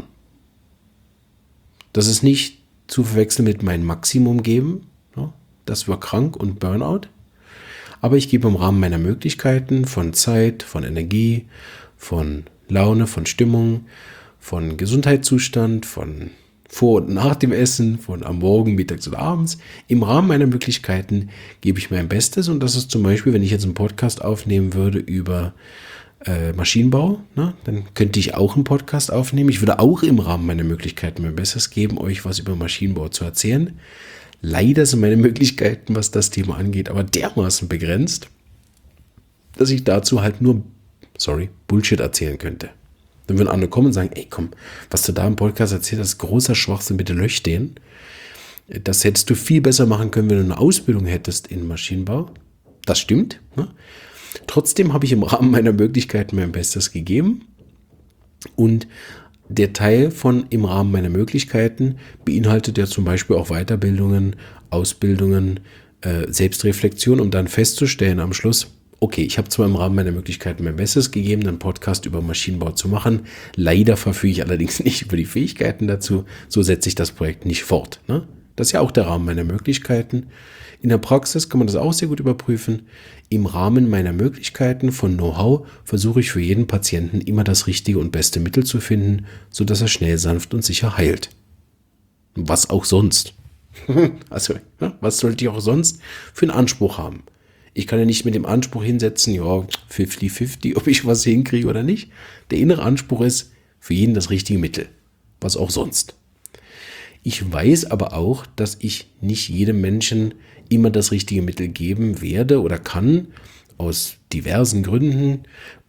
Das ist nicht zu verwechseln mit meinem Maximum geben. Das war krank und Burnout. Aber ich gebe im Rahmen meiner Möglichkeiten von Zeit, von Energie, von Laune, von Stimmung, von Gesundheitszustand, von vor und nach dem Essen, von am Morgen, mittags oder abends. Im Rahmen meiner Möglichkeiten gebe ich mein Bestes. Und das ist zum Beispiel, wenn ich jetzt einen Podcast aufnehmen würde über Maschinenbau, dann könnte ich auch einen Podcast aufnehmen. Ich würde auch im Rahmen meiner Möglichkeiten mein Bestes geben, euch was über Maschinenbau zu erzählen. Leider sind meine Möglichkeiten, was das Thema angeht, aber dermaßen begrenzt, dass ich dazu halt nur, Bullshit erzählen könnte. Dann würden andere kommen und sagen, ey komm, was du da im Podcast erzählt hast, großer Schwachsinn, bitte lösch den. Das hättest du viel besser machen können, wenn du eine Ausbildung hättest in Maschinenbau. Das stimmt. Ne? Trotzdem habe ich im Rahmen meiner Möglichkeiten mein Bestes gegeben. Und der Teil von im Rahmen meiner Möglichkeiten beinhaltet ja zum Beispiel auch Weiterbildungen, Ausbildungen, Selbstreflexion, um dann festzustellen am Schluss, okay, ich habe zwar im Rahmen meiner Möglichkeiten mein Bestes gegeben, einen Podcast über Maschinenbau zu machen. Leider verfüge ich allerdings nicht über die Fähigkeiten dazu. So setze ich das Projekt nicht fort. Ne? Das ist ja auch der Rahmen meiner Möglichkeiten. In der Praxis kann man das auch sehr gut überprüfen. Im Rahmen meiner Möglichkeiten von Know-how versuche ich für jeden Patienten immer das richtige und beste Mittel zu finden, sodass er schnell, sanft und sicher heilt. Was auch sonst. Also, was sollte ich auch sonst für einen Anspruch haben? Ich kann ja nicht mit dem Anspruch hinsetzen, ja, 50-50, ob ich was hinkriege oder nicht. Der innere Anspruch ist, für jeden das richtige Mittel. Was auch sonst. Ich weiß aber auch, dass ich nicht jedem Menschen immer das richtige Mittel geben werde oder kann, aus diversen Gründen,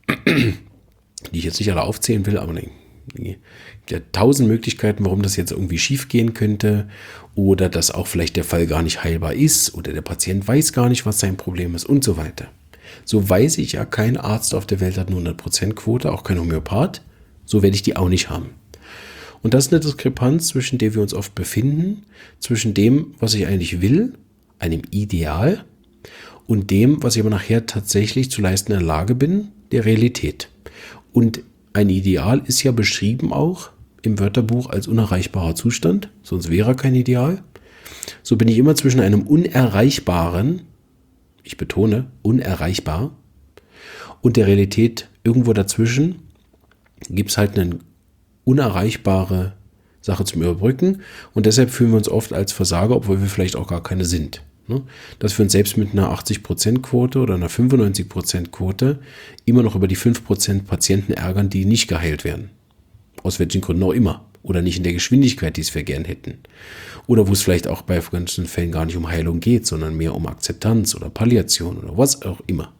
die ich jetzt nicht alle aufzählen will, aber ja, 1000 Möglichkeiten, warum das jetzt irgendwie schief gehen könnte oder dass auch vielleicht der Fall gar nicht heilbar ist oder der Patient weiß gar nicht, was sein Problem ist und so weiter. So weiß ich ja, kein Arzt auf der Welt hat eine 100% Quote, auch kein Homöopath, so werde ich die auch nicht haben. Und das ist eine Diskrepanz, zwischen der wir uns oft befinden, zwischen dem, was ich eigentlich will, einem Ideal, und dem, was ich aber nachher tatsächlich zu leisten in der Lage bin, der Realität. Und ein Ideal ist ja beschrieben auch im Wörterbuch als unerreichbarer Zustand, sonst wäre er kein Ideal. So bin ich immer zwischen einem unerreichbaren, ich betone, unerreichbar, und der Realität irgendwo dazwischen gibt es halt eine unerreichbare Sache zum Überbrücken und deshalb fühlen wir uns oft als Versager, obwohl wir vielleicht auch gar keine sind. Dass wir uns selbst mit einer 80%-Quote oder einer 95%-Quote immer noch über die 5% Patienten ärgern, die nicht geheilt werden. Aus welchen Gründen auch immer. Oder nicht in der Geschwindigkeit, die es wir gern hätten. Oder wo es vielleicht auch bei ganzen Fällen gar nicht um Heilung geht, sondern mehr um Akzeptanz oder Palliation oder was auch immer.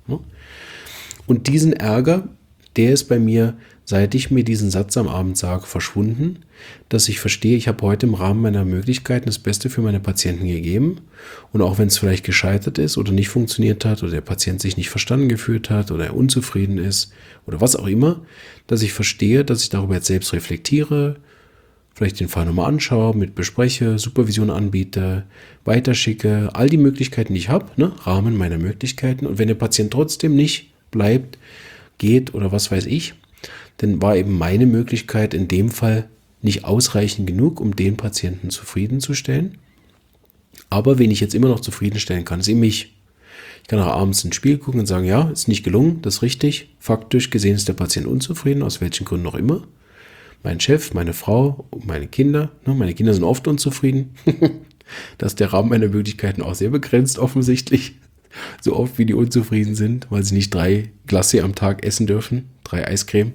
Und diesen Ärger, der ist bei mir, seit ich mir diesen Satz am Abend sage, verschwunden, dass ich verstehe, ich habe heute im Rahmen meiner Möglichkeiten das Beste für meine Patienten gegeben. Und auch wenn es vielleicht gescheitert ist oder nicht funktioniert hat oder der Patient sich nicht verstanden gefühlt hat oder er unzufrieden ist oder was auch immer, dass ich verstehe, dass ich darüber jetzt selbst reflektiere, vielleicht den Fall nochmal anschaue, mit bespreche, Supervision anbiete, weiterschicke, all die Möglichkeiten, die ich habe, Rahmen meiner Möglichkeiten. Und wenn der Patient trotzdem nicht bleibt, geht oder was weiß ich, dann war eben meine Möglichkeit in dem Fall nicht ausreichend genug, um den Patienten zufriedenzustellen. Aber wen ich jetzt immer noch zufriedenstellen kann, ist eben mich. Ich kann auch abends ins Spiel gucken und sagen, ja, ist nicht gelungen, das ist richtig. Faktisch gesehen ist der Patient unzufrieden, aus welchen Gründen auch immer. mein Chef, meine Frau und meine Kinder. Meine Kinder sind oft unzufrieden. Da ist der Rahmen meiner Möglichkeiten auch sehr begrenzt offensichtlich. So oft wie die unzufrieden sind, weil sie nicht 3 Glace am Tag essen dürfen, 3 Eiscreme.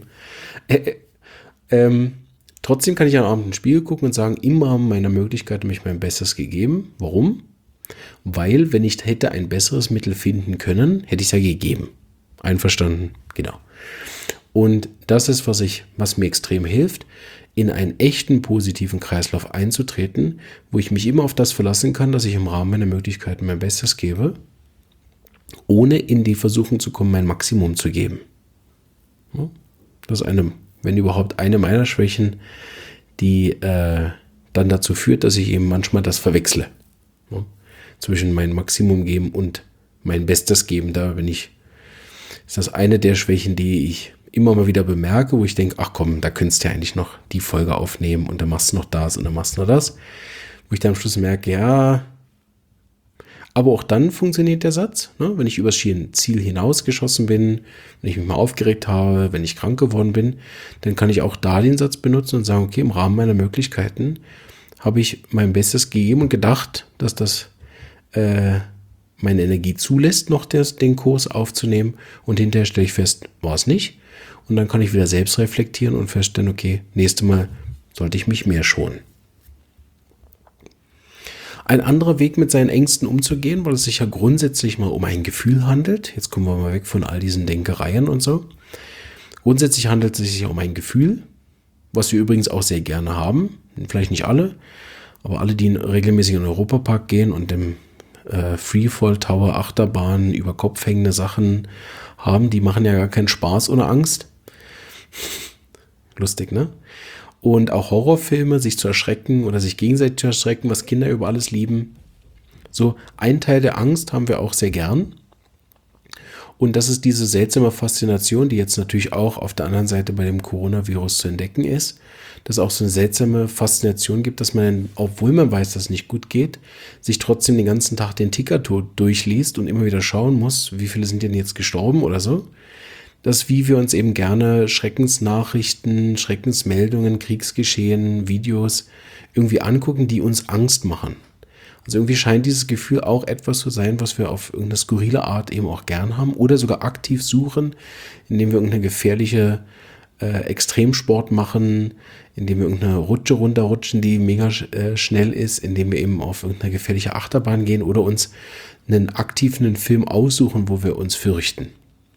Trotzdem kann ich am Abend in den Spiegel gucken und sagen, im Rahmen meiner Möglichkeiten habe ich mein Bestes gegeben. Warum? Weil, wenn ich hätte ein besseres Mittel finden können, hätte ich es ja gegeben. Einverstanden? Genau. Und das ist, was mir extrem hilft, in einen echten positiven Kreislauf einzutreten, wo ich mich immer auf das verlassen kann, dass ich im Rahmen meiner Möglichkeiten mein Bestes gebe, ohne in die Versuchung zu kommen, mein Maximum zu geben. Das ist wenn überhaupt, eine meiner Schwächen, die dann dazu führt, dass ich eben manchmal das verwechsle. Zwischen mein Maximum geben und mein Bestes geben. Ist das eine der Schwächen, die ich immer mal wieder bemerke, wo ich denke, ach komm, da könntest du ja eigentlich noch die Folge aufnehmen und dann machst du noch das und dann machst du noch das. Wo ich dann am Schluss merke, ja, aber auch dann funktioniert der Satz, ne? Wenn ich übers Ziel hinausgeschossen bin, wenn ich mich mal aufgeregt habe, wenn ich krank geworden bin, dann kann ich auch da den Satz benutzen und sagen, okay, im Rahmen meiner Möglichkeiten habe ich mein Bestes gegeben und gedacht, dass das meine Energie zulässt, noch den Kurs aufzunehmen, und hinterher stelle ich fest, war es nicht. Und dann kann ich wieder selbst reflektieren und feststellen, okay, nächstes Mal sollte ich mich mehr schonen. Ein anderer Weg, mit seinen Ängsten umzugehen, weil es sich ja grundsätzlich mal um ein Gefühl handelt. Jetzt kommen wir mal weg von all diesen Denkereien und so. Grundsätzlich handelt es sich um ein Gefühl, was wir übrigens auch sehr gerne haben. Vielleicht nicht alle, aber alle, die regelmäßig in den Europapark gehen und im Freefall Tower Achterbahn über Kopf hängende Sachen haben, die machen ja gar keinen Spaß ohne Angst. Lustig, ne? Und auch Horrorfilme, sich zu erschrecken oder sich gegenseitig zu erschrecken, was Kinder über alles lieben. So, ein Teil der Angst haben wir auch sehr gern. Und das ist diese seltsame Faszination, die jetzt natürlich auch auf der anderen Seite bei dem Coronavirus zu entdecken ist, dass es auch so eine seltsame Faszination gibt, dass man, obwohl man weiß, dass es nicht gut geht, sich trotzdem den ganzen Tag den Ticker durchliest und immer wieder schauen muss, wie viele sind denn jetzt gestorben oder so. Das ist, wie wir uns eben gerne Schreckensnachrichten, Schreckensmeldungen, Kriegsgeschehen, Videos irgendwie angucken, die uns Angst machen. Also irgendwie scheint dieses Gefühl auch etwas zu sein, was wir auf irgendeine skurrile Art eben auch gern haben oder sogar aktiv suchen, indem wir irgendeine gefährliche Extremsport machen, indem wir irgendeine Rutsche runterrutschen, die mega schnell ist, indem wir eben auf irgendeine gefährliche Achterbahn gehen oder uns einen aktiven Film aussuchen, wo wir uns fürchten.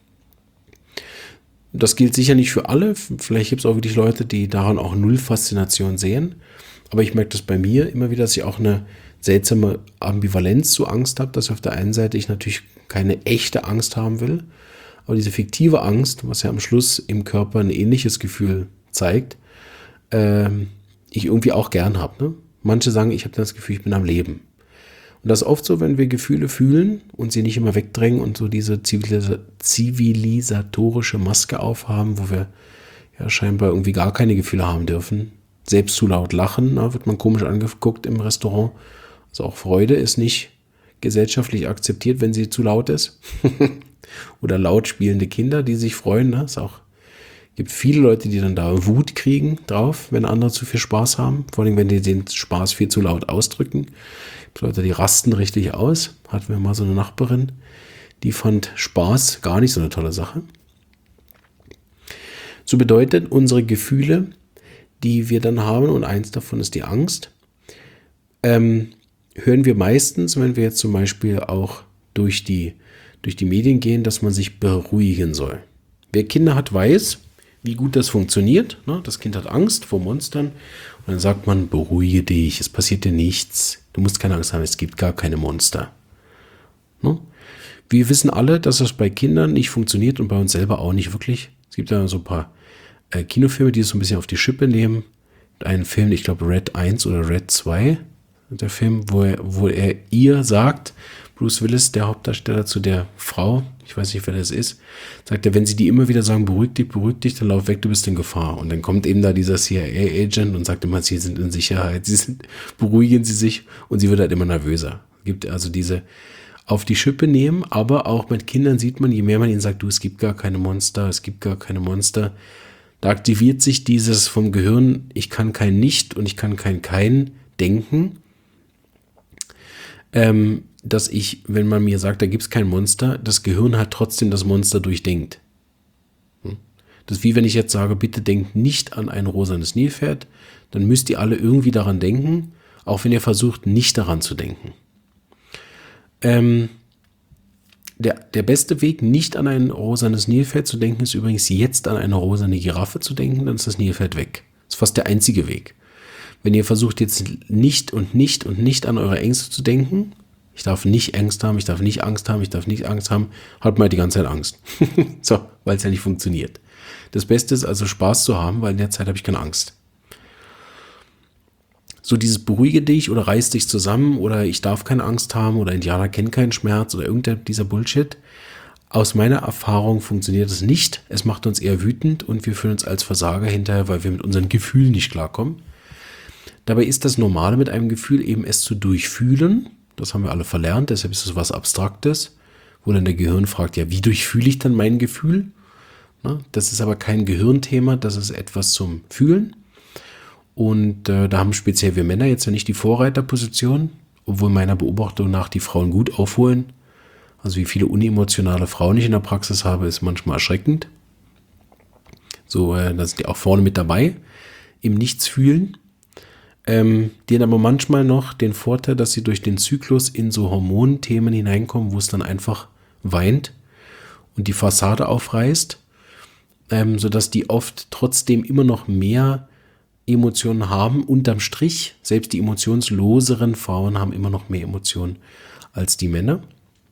Das gilt sicher nicht für alle. Vielleicht gibt es auch wirklich Leute, die daran auch null Faszination sehen. Aber ich merke das bei mir immer wieder, dass ich auch eine seltsame Ambivalenz zu Angst habe, dass auf der einen Seite ich natürlich keine echte Angst haben will, aber diese fiktive Angst, was ja am Schluss im Körper ein ähnliches Gefühl zeigt, ich irgendwie auch gern habe. Ne? Manche sagen, ich habe das Gefühl, ich bin am Leben. Und das ist oft so, wenn wir Gefühle fühlen und sie nicht immer wegdrängen und so diese zivilisatorische Maske aufhaben, wo wir ja scheinbar irgendwie gar keine Gefühle haben dürfen. Selbst zu laut lachen, da wird man komisch angeguckt im Restaurant. Also auch Freude ist nicht gesellschaftlich akzeptiert, wenn sie zu laut ist. Oder laut spielende Kinder, die sich freuen. Ne? Gibt viele Leute, die dann da Wut kriegen drauf, wenn andere zu viel Spaß haben. Vor allem, wenn die den Spaß viel zu laut ausdrücken. Gibt Leute, die rasten richtig aus. Hatten wir mal so eine Nachbarin, die fand Spaß gar nicht so eine tolle Sache. So bedeutet, unsere Gefühle, die wir dann haben, und eins davon ist die Angst, hören wir meistens, wenn wir jetzt zum Beispiel auch durch die Medien gehen, dass man sich beruhigen soll. Wer Kinder hat, weiß, wie gut das funktioniert. Ne? Das Kind hat Angst vor Monstern und dann sagt man, beruhige dich, es passiert dir nichts, du musst keine Angst haben, es gibt gar keine Monster. Ne? Wir wissen alle, dass das bei Kindern nicht funktioniert und bei uns selber auch nicht wirklich. Es gibt ja so ein paar Kinofilme, die es so ein bisschen auf die Schippe nehmen. Einen Film, ich glaube Red 1 oder Red 2, der Film, wo er ihr sagt, Bruce Willis, der Hauptdarsteller, zu der Frau, ich weiß nicht, wer das ist, sagt er, wenn sie die immer wieder sagen, beruhig dich, dann lauf weg, du bist in Gefahr. Und dann kommt eben da dieser CIA-Agent und sagt immer, sie sind in Sicherheit, beruhigen sie sich, und sie wird halt immer nervöser. Es gibt also diese auf die Schippe nehmen, aber auch mit Kindern sieht man, je mehr man ihnen sagt, du, es gibt gar keine Monster, Da aktiviert sich dieses vom Gehirn, ich kann kein Nicht und ich kann kein denken, dass ich, wenn man mir sagt, da gibt es kein Monster, das Gehirn hat trotzdem das Monster durchdenkt. Das ist wie wenn ich jetzt sage, bitte denkt nicht an ein rosanes Nilpferd, dann müsst ihr alle irgendwie daran denken, auch wenn ihr versucht, nicht daran zu denken. Der beste Weg, nicht an ein rosanes Nilpferd zu denken, ist übrigens jetzt an eine rosane Giraffe zu denken, dann ist das Nilpferd weg. Das ist fast der einzige Weg. Wenn ihr versucht jetzt nicht an eure Ängste zu denken, ich darf nicht Angst haben, ich darf nicht Angst haben, ich darf nicht Angst haben, habt mal die ganze Zeit Angst. So, weil es ja nicht funktioniert. Das Beste ist also Spaß zu haben, weil in der Zeit habe ich keine Angst. So dieses beruhige dich oder reiß dich zusammen oder ich darf keine Angst haben oder Indianer kennen keinen Schmerz oder irgendein dieser Bullshit. Aus meiner Erfahrung funktioniert es nicht. Es macht uns eher wütend und wir fühlen uns als Versager hinterher, weil wir mit unseren Gefühlen nicht klarkommen. Dabei ist das Normale mit einem Gefühl eben es zu durchfühlen. Das haben wir alle verlernt, deshalb ist es was Abstraktes, wo dann der Gehirn fragt, ja, wie durchfühle ich dann mein Gefühl? Na, das ist aber kein Gehirnthema, das ist etwas zum Fühlen. Und da haben speziell wir Männer jetzt ja nicht die Vorreiterposition, obwohl meiner Beobachtung nach die Frauen gut aufholen. Also wie viele unemotionale Frauen ich in der Praxis habe, ist manchmal erschreckend. So, da sind die auch vorne mit dabei, im Nichtsfühlen. Die haben aber manchmal noch den Vorteil, dass sie durch den Zyklus in so Hormonthemen hineinkommen, wo es dann einfach weint und die Fassade aufreißt, sodass die oft trotzdem immer noch mehr Emotionen haben. Unterm Strich, selbst die emotionsloseren Frauen haben immer noch mehr Emotionen als die Männer.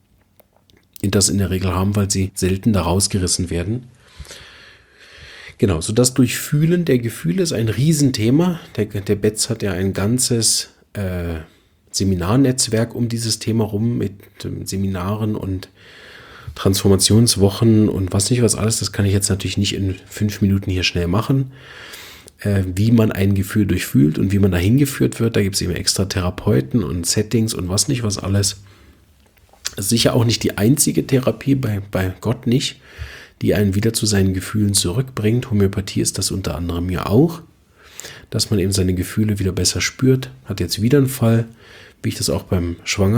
Die das in der Regel haben, weil sie selten da rausgerissen werden. Genau, so das Durchfühlen der Gefühle ist ein Riesenthema. Der Betz hat ja ein ganzes Seminarnetzwerk um dieses Thema rum mit Seminaren und Transformationswochen und was nicht was alles. Das kann ich jetzt natürlich nicht in 5 Minuten hier schnell machen. Wie man ein Gefühl durchfühlt und wie man dahin geführt wird. Da gibt es eben extra Therapeuten und Settings und was nicht was alles. Das ist sicher auch nicht die einzige Therapie, bei Gott nicht, die einen wieder zu seinen Gefühlen zurückbringt. Homöopathie ist das unter anderem ja auch, dass man eben seine Gefühle wieder besser spürt. Hat jetzt wieder einen Fall, wie ich das auch beim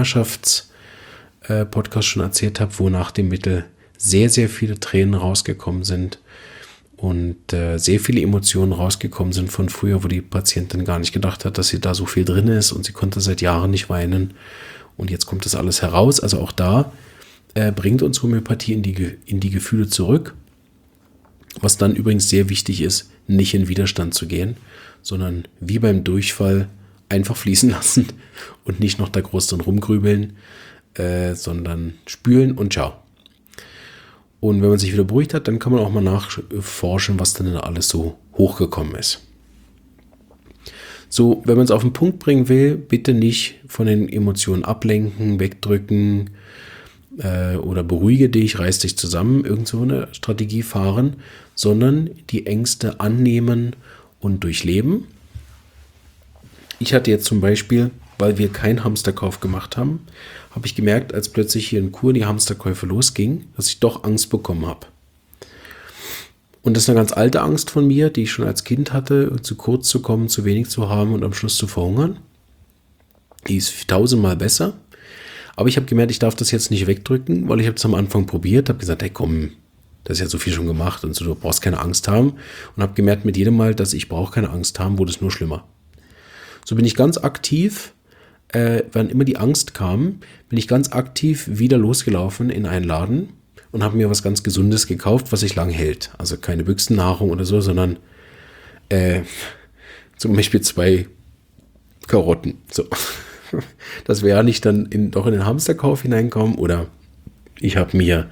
Schwangerschafts-Podcast schon erzählt habe, wo nach dem Mittel sehr, sehr viele Tränen rausgekommen sind und sehr viele Emotionen rausgekommen sind von früher, wo die Patientin gar nicht gedacht hat, dass sie da so viel drin ist und sie konnte seit Jahren nicht weinen. Und jetzt kommt das alles heraus. Also auch da bringt uns Homöopathie in die Gefühle zurück. Was dann übrigens sehr wichtig ist, nicht in Widerstand zu gehen, sondern wie beim Durchfall einfach fließen lassen und nicht noch da groß drin rumgrübeln, sondern spülen und ciao. Und wenn man sich wieder beruhigt hat, dann kann man auch mal nachforschen, was denn alles so hochgekommen ist. So, wenn man es auf den Punkt bringen will, bitte nicht von den Emotionen ablenken, wegdrücken oder beruhige dich, reiß dich zusammen, irgend so eine Strategie fahren, sondern die Ängste annehmen und durchleben. Ich hatte jetzt zum Beispiel, weil wir keinen Hamsterkauf gemacht haben, habe ich gemerkt, als plötzlich hier in Chur die Hamsterkäufe losgingen, dass ich doch Angst bekommen habe. Und das ist eine ganz alte Angst von mir, die ich schon als Kind hatte, zu kurz zu kommen, zu wenig zu haben und am Schluss zu verhungern. Die ist 1000-mal besser. Aber ich habe gemerkt, ich darf das jetzt nicht wegdrücken, weil ich habe es am Anfang probiert, habe gesagt, hey komm, das ist ja so viel schon gemacht und so, du brauchst keine Angst haben. Und habe gemerkt mit jedem Mal, dass ich brauche keine Angst haben, wurde es nur schlimmer. So bin ich ganz aktiv, wann immer die Angst kam, bin ich ganz aktiv wieder losgelaufen in einen Laden und habe mir was ganz Gesundes gekauft, was sich lang hält. Also keine Büchsennahrung oder so, sondern zum Beispiel 2 Karotten. So. Das wäre nicht dann doch in den Hamsterkauf hineinkommen. Oder ich habe mir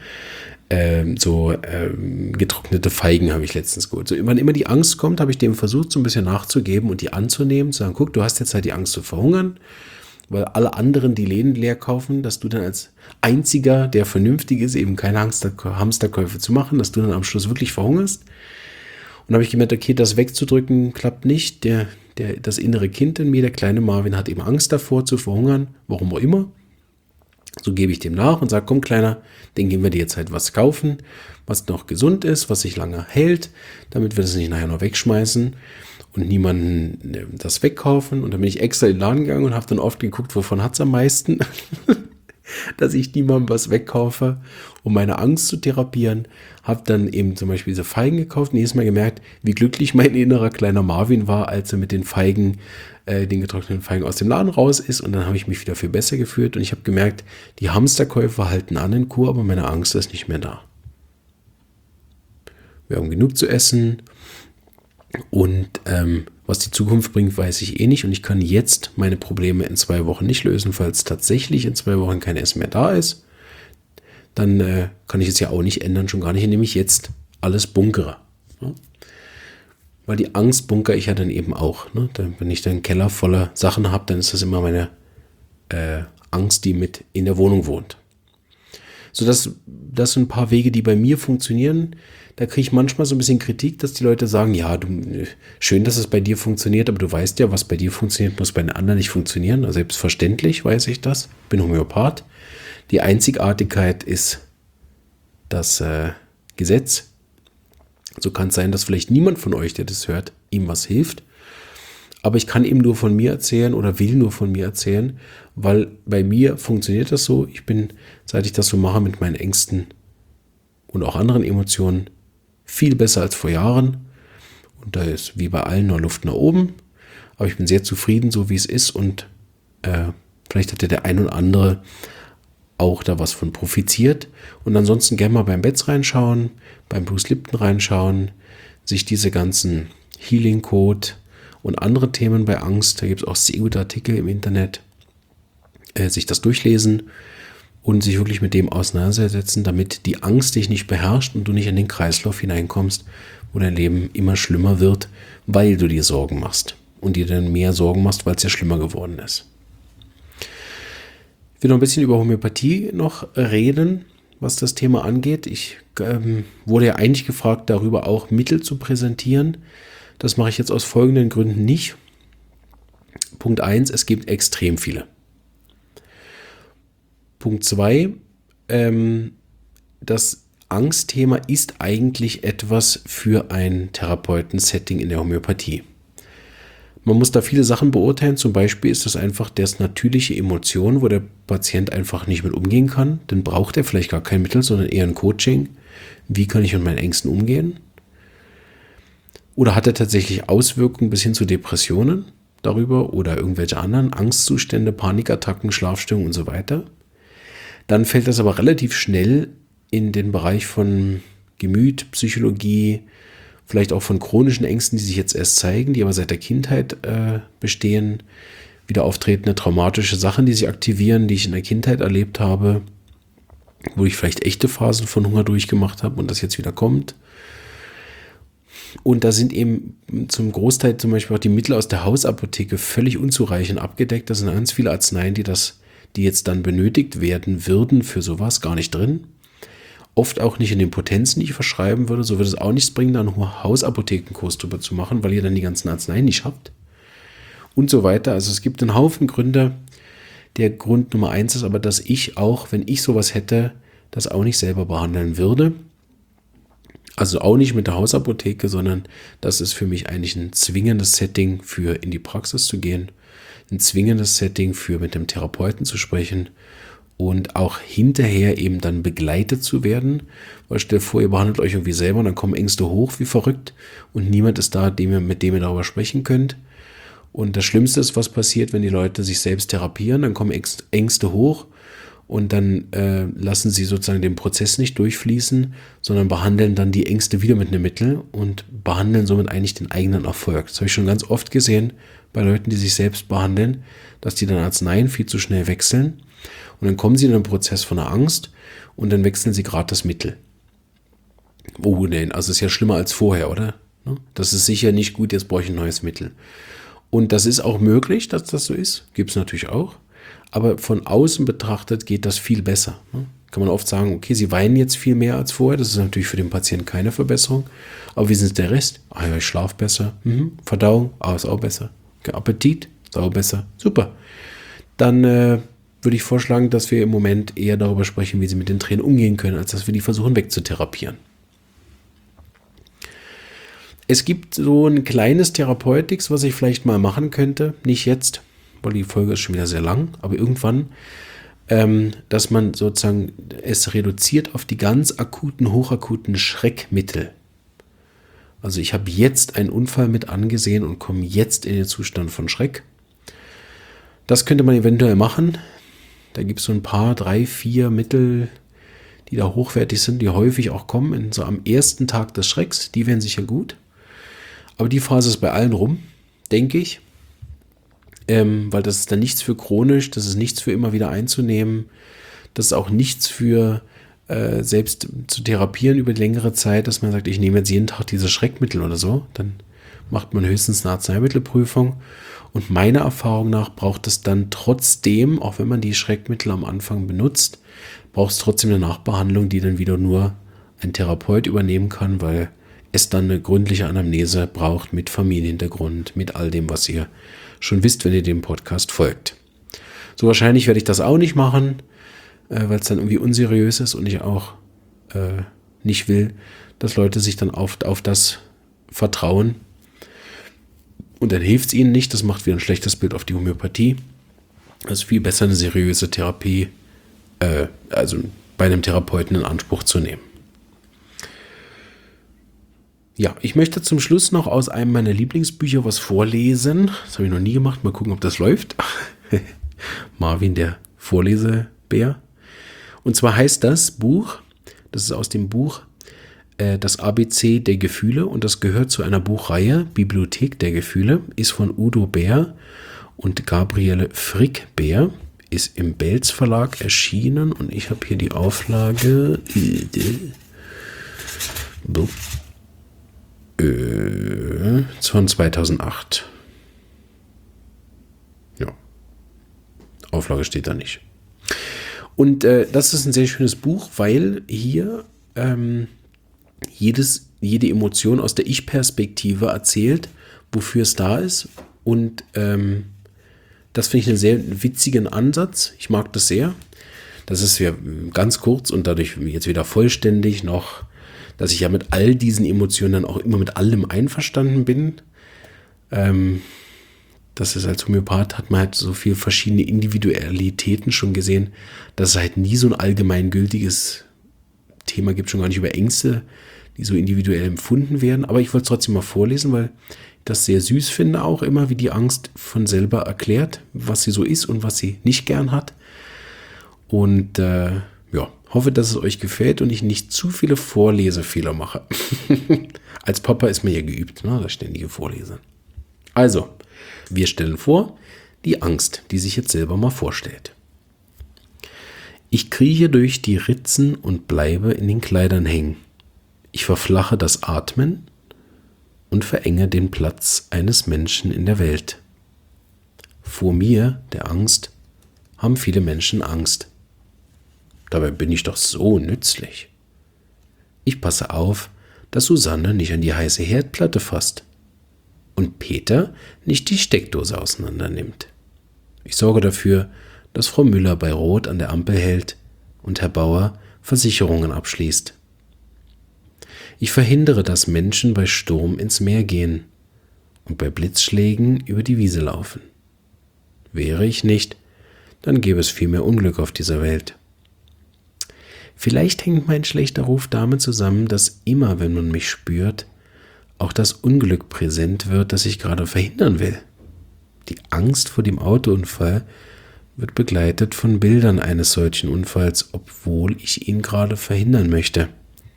getrocknete Feigen habe ich letztens geholt. So, wann immer die Angst kommt, habe ich dem versucht, so ein bisschen nachzugeben und die anzunehmen. Zu sagen, guck, du hast jetzt halt die Angst zu verhungern, weil alle anderen die Läden leer kaufen, dass du dann als einziger, der vernünftig ist, eben keine Hamsterkäufe zu machen, dass du dann am Schluss wirklich verhungerst. Und habe ich gemerkt, okay, das wegzudrücken klappt nicht. Das innere Kind in mir, der kleine Marvin, hat eben Angst davor zu verhungern, warum auch immer. So gebe ich dem nach und sage, komm Kleiner, den gehen wir dir jetzt halt was kaufen, was noch gesund ist, was sich lange hält, damit wir das nicht nachher noch wegschmeißen und niemanden das wegkaufen. Und dann bin ich extra in den Laden gegangen und habe dann oft geguckt, wovon hat es am meisten, dass ich niemandem was wegkaufe, um meine Angst zu therapieren. Habe dann eben zum Beispiel diese Feigen gekauft und jedes Mal gemerkt, wie glücklich mein innerer kleiner Marvin war, als er mit den Feigen, den getrockneten Feigen aus dem Laden raus ist. Und dann habe ich mich wieder viel besser gefühlt und ich habe gemerkt, die Hamsterkäufe halten an in Kur, aber meine Angst ist nicht mehr da. Wir haben genug zu essen und was die Zukunft bringt, weiß ich eh nicht. Und ich kann jetzt meine Probleme in 2 Wochen nicht lösen, falls tatsächlich in 2 Wochen kein Essen mehr da ist. Dann kann ich es ja auch nicht ändern, schon gar nicht, indem ich jetzt alles bunkere. Ja? Weil die Angst bunkere ich ja dann eben auch. Ne? Wenn ich dann einen Keller voller Sachen habe, dann ist das immer meine Angst, die mit in der Wohnung wohnt. So, das sind ein paar Wege, die bei mir funktionieren. Da kriege ich manchmal so ein bisschen Kritik, dass die Leute sagen, ja, schön, dass es bei dir funktioniert, aber du weißt ja, was bei dir funktioniert, muss bei den anderen nicht funktionieren. Also selbstverständlich weiß ich das. Bin Homöopath. Die Einzigartigkeit ist das Gesetz. So kann es sein, dass vielleicht niemand von euch, der das hört, ihm was hilft. Aber ich kann eben nur von mir erzählen oder will nur von mir erzählen, weil bei mir funktioniert das so. Ich bin, seit ich das so mache, mit meinen Ängsten und auch anderen Emotionen viel besser als vor Jahren. Und da ist wie bei allen noch Luft nach oben. Aber ich bin sehr zufrieden, so wie es ist. Und vielleicht hat ja der ein oder andere auch da was von profitiert. Und ansonsten gerne mal beim Betz reinschauen, beim Bruce Lipton reinschauen, sich diese ganzen Healing Code und andere Themen bei Angst, da gibt es auch sehr gute Artikel im Internet, sich das durchlesen und sich wirklich mit dem auseinandersetzen, damit die Angst dich nicht beherrscht und du nicht in den Kreislauf hineinkommst, wo dein Leben immer schlimmer wird, weil du dir Sorgen machst und dir dann mehr Sorgen machst, weil es ja schlimmer geworden ist. Ich will noch ein bisschen über Homöopathie noch reden, was das Thema angeht. Ich wurde ja eigentlich gefragt, darüber auch Mittel zu präsentieren. Das mache ich jetzt aus folgenden Gründen nicht. Punkt 1, es gibt extrem viele. Punkt 2, das Angstthema ist eigentlich etwas für ein Therapeuten-Setting in der Homöopathie. Man muss da viele Sachen beurteilen. Zum Beispiel ist das einfach das natürliche Emotion, wo der Patient einfach nicht mit umgehen kann. Dann braucht er vielleicht gar kein Mittel, sondern eher ein Coaching. Wie kann ich mit meinen Ängsten umgehen? Oder hat er tatsächlich Auswirkungen bis hin zu Depressionen darüber oder irgendwelche anderen Angstzustände, Panikattacken, Schlafstörungen und so weiter? Dann fällt das aber relativ schnell in den Bereich von Gemüt, Psychologie, vielleicht auch von chronischen Ängsten, die sich jetzt erst zeigen, die aber seit der Kindheit bestehen, wieder auftretende traumatische Sachen, die sich aktivieren, die ich in der Kindheit erlebt habe, wo ich vielleicht echte Phasen von Hunger durchgemacht habe und das jetzt wieder kommt. Und da sind eben zum Großteil zum Beispiel auch die Mittel aus der Hausapotheke völlig unzureichend abgedeckt. Da sind ganz viele Arzneien, die jetzt dann benötigt werden würden für sowas, gar nicht drin. Oft auch nicht in den Potenzen, die ich verschreiben würde. So würde es auch nichts bringen, da einen Hausapothekenkurs drüber zu machen, weil ihr dann die ganzen Arzneien nicht habt. Und so weiter. Also es gibt einen Haufen Gründe. Der Grund Nummer 1 ist aber, dass ich auch, wenn ich sowas hätte, das auch nicht selber behandeln würde. Also auch nicht mit der Hausapotheke, sondern das ist für mich eigentlich ein zwingendes Setting für in die Praxis zu gehen. Ein zwingendes Setting für mit dem Therapeuten zu sprechen und auch hinterher eben dann begleitet zu werden. Weil stellt vor, ihr behandelt euch irgendwie selber und dann kommen Ängste hoch wie verrückt und niemand ist da, mit dem ihr darüber sprechen könnt. Und das Schlimmste ist, was passiert, wenn die Leute sich selbst therapieren, dann kommen Ängste hoch. Und dann lassen sie sozusagen den Prozess nicht durchfließen, sondern behandeln dann die Ängste wieder mit einem Mittel und behandeln somit eigentlich den eigenen Erfolg. Das habe ich schon ganz oft gesehen bei Leuten, die sich selbst behandeln, dass die dann Arzneien viel zu schnell wechseln. Und dann kommen sie in einen Prozess von der Angst und dann wechseln sie gerade das Mittel. Oh, nein, also ist ja schlimmer als vorher, oder? Das ist sicher nicht gut, jetzt brauche ich ein neues Mittel. Und das ist auch möglich, dass das so ist. Gibt es natürlich auch. Aber von außen betrachtet geht das viel besser. Kann man oft sagen, okay, sie weinen jetzt viel mehr als vorher. Das ist natürlich für den Patienten keine Verbesserung. Aber wie ist der Rest? Ah ja, ich schlafe besser. Verdauung, ist auch besser. Okay, Appetit, ist auch besser. Super. Dann würde ich vorschlagen, dass wir im Moment eher darüber sprechen, wie sie mit den Tränen umgehen können, als dass wir die versuchen wegzutherapieren. Es gibt so ein kleines Therapeutics, was ich vielleicht mal machen könnte. Nicht jetzt, weil die Folge ist schon wieder sehr lang, aber irgendwann, dass man sozusagen es reduziert auf die ganz akuten, hochakuten Schreckmittel. Also ich habe jetzt einen Unfall mit angesehen und komme jetzt in den Zustand von Schreck. Das könnte man eventuell machen. Da gibt es so ein paar, 3, 4 Mittel, die da hochwertig sind, die häufig auch kommen, so am ersten Tag des Schrecks. Die wären sicher gut. Aber die Phase ist bei allen rum, denke ich. Weil das ist dann nichts für chronisch, das ist nichts für immer wieder einzunehmen. Das ist auch nichts für selbst zu therapieren über längere Zeit, dass man sagt, ich nehme jetzt jeden Tag diese Schreckmittel oder so. Dann macht man höchstens eine Arzneimittelprüfung. Und meiner Erfahrung nach braucht es dann trotzdem, auch wenn man die Schreckmittel am Anfang benutzt, braucht es trotzdem eine Nachbehandlung, die dann wieder nur ein Therapeut übernehmen kann, weil es dann eine gründliche Anamnese braucht mit Familienhintergrund, mit all dem, was ihr schon wisst, wenn ihr dem Podcast folgt. So wahrscheinlich werde ich das auch nicht machen, weil es dann irgendwie unseriös ist und ich auch nicht will, dass Leute sich dann auf das vertrauen. Und dann hilft es ihnen nicht, das macht wieder ein schlechtes Bild auf die Homöopathie. Es ist viel besser, eine seriöse Therapie, also bei einem Therapeuten in Anspruch zu nehmen. Ja, ich möchte zum Schluss noch aus einem meiner Lieblingsbücher was vorlesen. Das habe ich noch nie gemacht. Mal gucken, ob das läuft. Marvin, der Vorlesebär. Und zwar heißt das Buch, das ist aus dem Buch Das ABC der Gefühle und das gehört zu einer Buchreihe, Bibliothek der Gefühle, ist von Udo Bär und Gabriele Frick-Bär, ist im Belz Verlag erschienen und ich habe hier die Auflage von 2008. Ja, Auflage steht da nicht. Und das ist ein sehr schönes Buch, weil hier jede Emotion aus der Ich-Perspektive erzählt, wofür es da ist. Und das finde ich einen sehr witzigen Ansatz. Ich mag das sehr. Das ist ja ganz kurz und dadurch jetzt wieder vollständig noch, dass ich ja mit all diesen Emotionen dann auch immer mit allem einverstanden bin. Das ist als Homöopath, hat man halt so viele verschiedene Individualitäten schon gesehen, dass es halt nie so ein allgemeingültiges Thema gibt, schon gar nicht über Ängste, die so individuell empfunden werden. Aber ich wollte es trotzdem mal vorlesen, weil ich das sehr süß finde, auch immer, wie die Angst von selber erklärt, was sie so ist und was sie nicht gern hat. Und ja, hoffe, dass es euch gefällt und ich nicht zu viele Vorlesefehler mache. Als Papa ist man ja geübt, ne? Das ständige Vorlesen. Also, wir stellen vor, die Angst, die sich jetzt selber mal vorstellt. Ich krieche durch die Ritzen und bleibe in den Kleidern hängen. Ich verflache das Atmen und verenge den Platz eines Menschen in der Welt. Vor mir, der Angst, haben viele Menschen Angst. Dabei bin ich doch so nützlich. Ich passe auf, dass Susanne nicht an die heiße Herdplatte fasst und Peter nicht die Steckdose auseinander nimmt. Ich sorge dafür, dass Frau Müller bei Rot an der Ampel hält und Herr Bauer Versicherungen abschließt. Ich verhindere, dass Menschen bei Sturm ins Meer gehen und bei Blitzschlägen über die Wiese laufen. Wäre ich nicht, dann gäbe es viel mehr Unglück auf dieser Welt. Vielleicht hängt mein schlechter Ruf damit zusammen, dass immer, wenn man mich spürt, auch das Unglück präsent wird, das ich gerade verhindern will. Die Angst vor dem Autounfall wird begleitet von Bildern eines solchen Unfalls, obwohl ich ihn gerade verhindern möchte.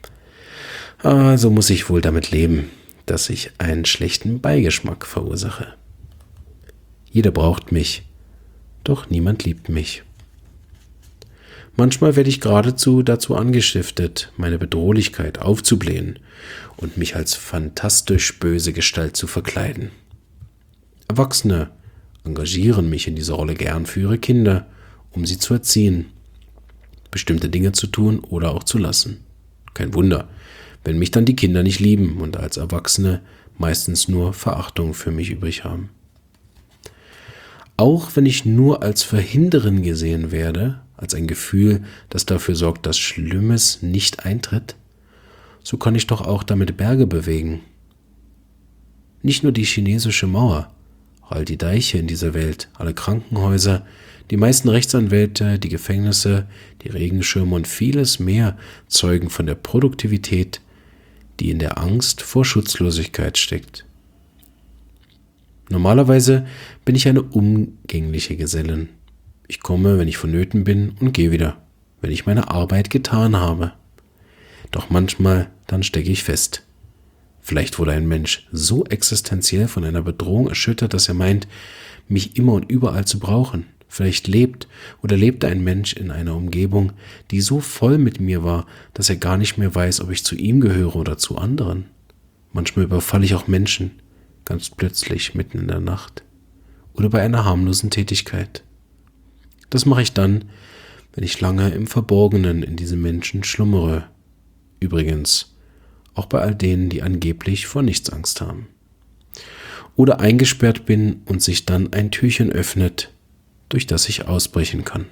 Also muss ich wohl damit leben, dass ich einen schlechten Beigeschmack verursache. Jeder braucht mich, doch niemand liebt mich. Manchmal werde ich geradezu dazu angestiftet, meine Bedrohlichkeit aufzublähen und mich als fantastisch böse Gestalt zu verkleiden. Erwachsene engagieren mich in dieser Rolle gern für ihre Kinder, um sie zu erziehen, bestimmte Dinge zu tun oder auch zu lassen. Kein Wunder, wenn mich dann die Kinder nicht lieben und als Erwachsene meistens nur Verachtung für mich übrig haben. Auch wenn ich nur als Verhinderin gesehen werde, als ein Gefühl, das dafür sorgt, dass Schlimmes nicht eintritt, so kann ich doch auch damit Berge bewegen. Nicht nur die chinesische Mauer, all die Deiche in dieser Welt, alle Krankenhäuser, die meisten Rechtsanwälte, die Gefängnisse, die Regenschirme und vieles mehr zeugen von der Produktivität, die in der Angst vor Schutzlosigkeit steckt. Normalerweise bin ich eine umgängliche Gesellin. Ich komme, wenn ich vonnöten bin, und gehe wieder, wenn ich meine Arbeit getan habe. Doch manchmal, dann stecke ich fest. Vielleicht wurde ein Mensch so existenziell von einer Bedrohung erschüttert, dass er meint, mich immer und überall zu brauchen. Vielleicht lebte ein Mensch in einer Umgebung, die so voll mit mir war, dass er gar nicht mehr weiß, ob ich zu ihm gehöre oder zu anderen. Manchmal überfalle ich auch Menschen, ganz plötzlich mitten in der Nacht oder bei einer harmlosen Tätigkeit. Das mache ich dann, wenn ich lange im Verborgenen in diesem Menschen schlummere. Übrigens, auch bei all denen, die angeblich vor nichts Angst haben. Oder eingesperrt bin und sich dann ein Türchen öffnet, durch das ich ausbrechen kann.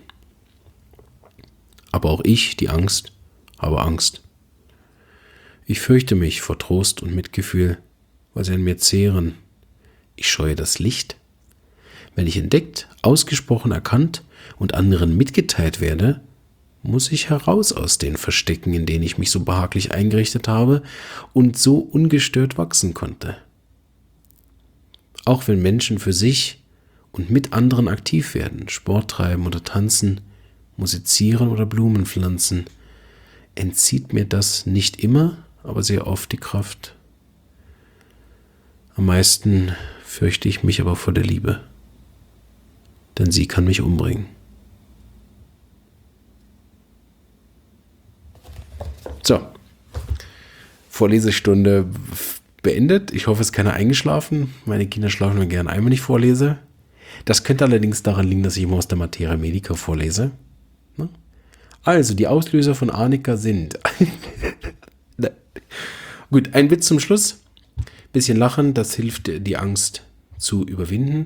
Aber auch ich, die Angst, habe Angst. Ich fürchte mich vor Trost und Mitgefühl, weil sie an mir zehren. Ich scheue das Licht. Wenn ich entdeckt, ausgesprochen erkannt und anderen mitgeteilt werde, muss ich heraus aus den Verstecken, in denen ich mich so behaglich eingerichtet habe und so ungestört wachsen konnte. Auch wenn Menschen für sich und mit anderen aktiv werden, Sport treiben oder tanzen, musizieren oder Blumen pflanzen, entzieht mir das nicht immer, aber sehr oft die Kraft. Am meisten fürchte ich mich aber vor der Liebe, denn sie kann mich umbringen. So, Vorlesestunde beendet. Ich hoffe, es ist keiner eingeschlafen. Meine Kinder schlafen mir gerne ein, wenn ich vorlese. Das könnte allerdings daran liegen, dass ich immer aus der Materia Medica vorlese. Also, die Auslöser von Arnika sind... Gut, ein Witz zum Schluss. Bisschen lachen, das hilft, die Angst zu überwinden.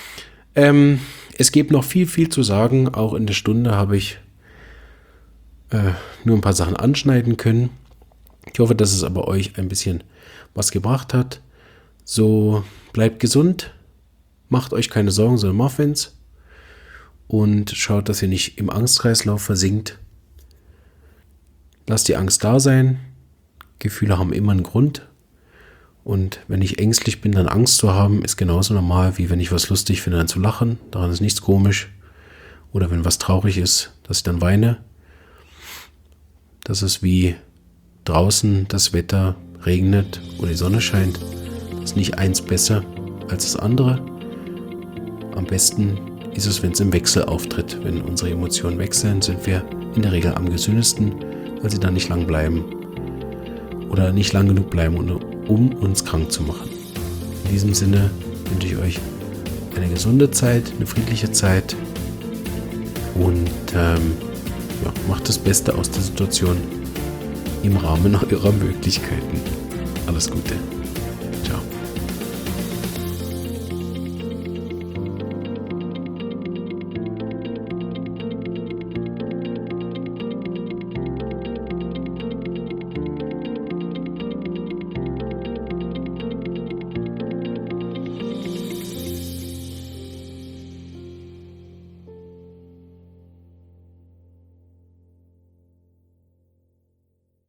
Es gibt noch viel zu sagen. Auch in der Stunde habe ich nur ein paar Sachen anschneiden können. Ich hoffe, dass es aber euch ein bisschen was gebracht hat. So, bleibt gesund. Macht euch keine Sorgen, sondern Muffins. Und schaut, dass ihr nicht im Angstkreislauf versinkt. Lasst die Angst da sein. Gefühle haben immer einen Grund. Und wenn ich ängstlich bin, dann Angst zu haben, ist genauso normal, wie wenn ich was lustig finde, dann zu lachen. Daran ist nichts komisch. Oder wenn was traurig ist, dass ich dann weine. Das ist wie draußen das Wetter regnet oder die Sonne scheint. Das ist nicht eins besser als das andere. Am besten ist es, wenn es im Wechsel auftritt. Wenn unsere Emotionen wechseln, sind wir in der Regel am gesündesten, weil sie dann nicht lang bleiben oder nicht lang genug bleiben, um uns krank zu machen. In diesem Sinne wünsche ich euch eine gesunde Zeit, eine friedliche Zeit und macht das Beste aus der Situation im Rahmen eurer Möglichkeiten. Alles Gute.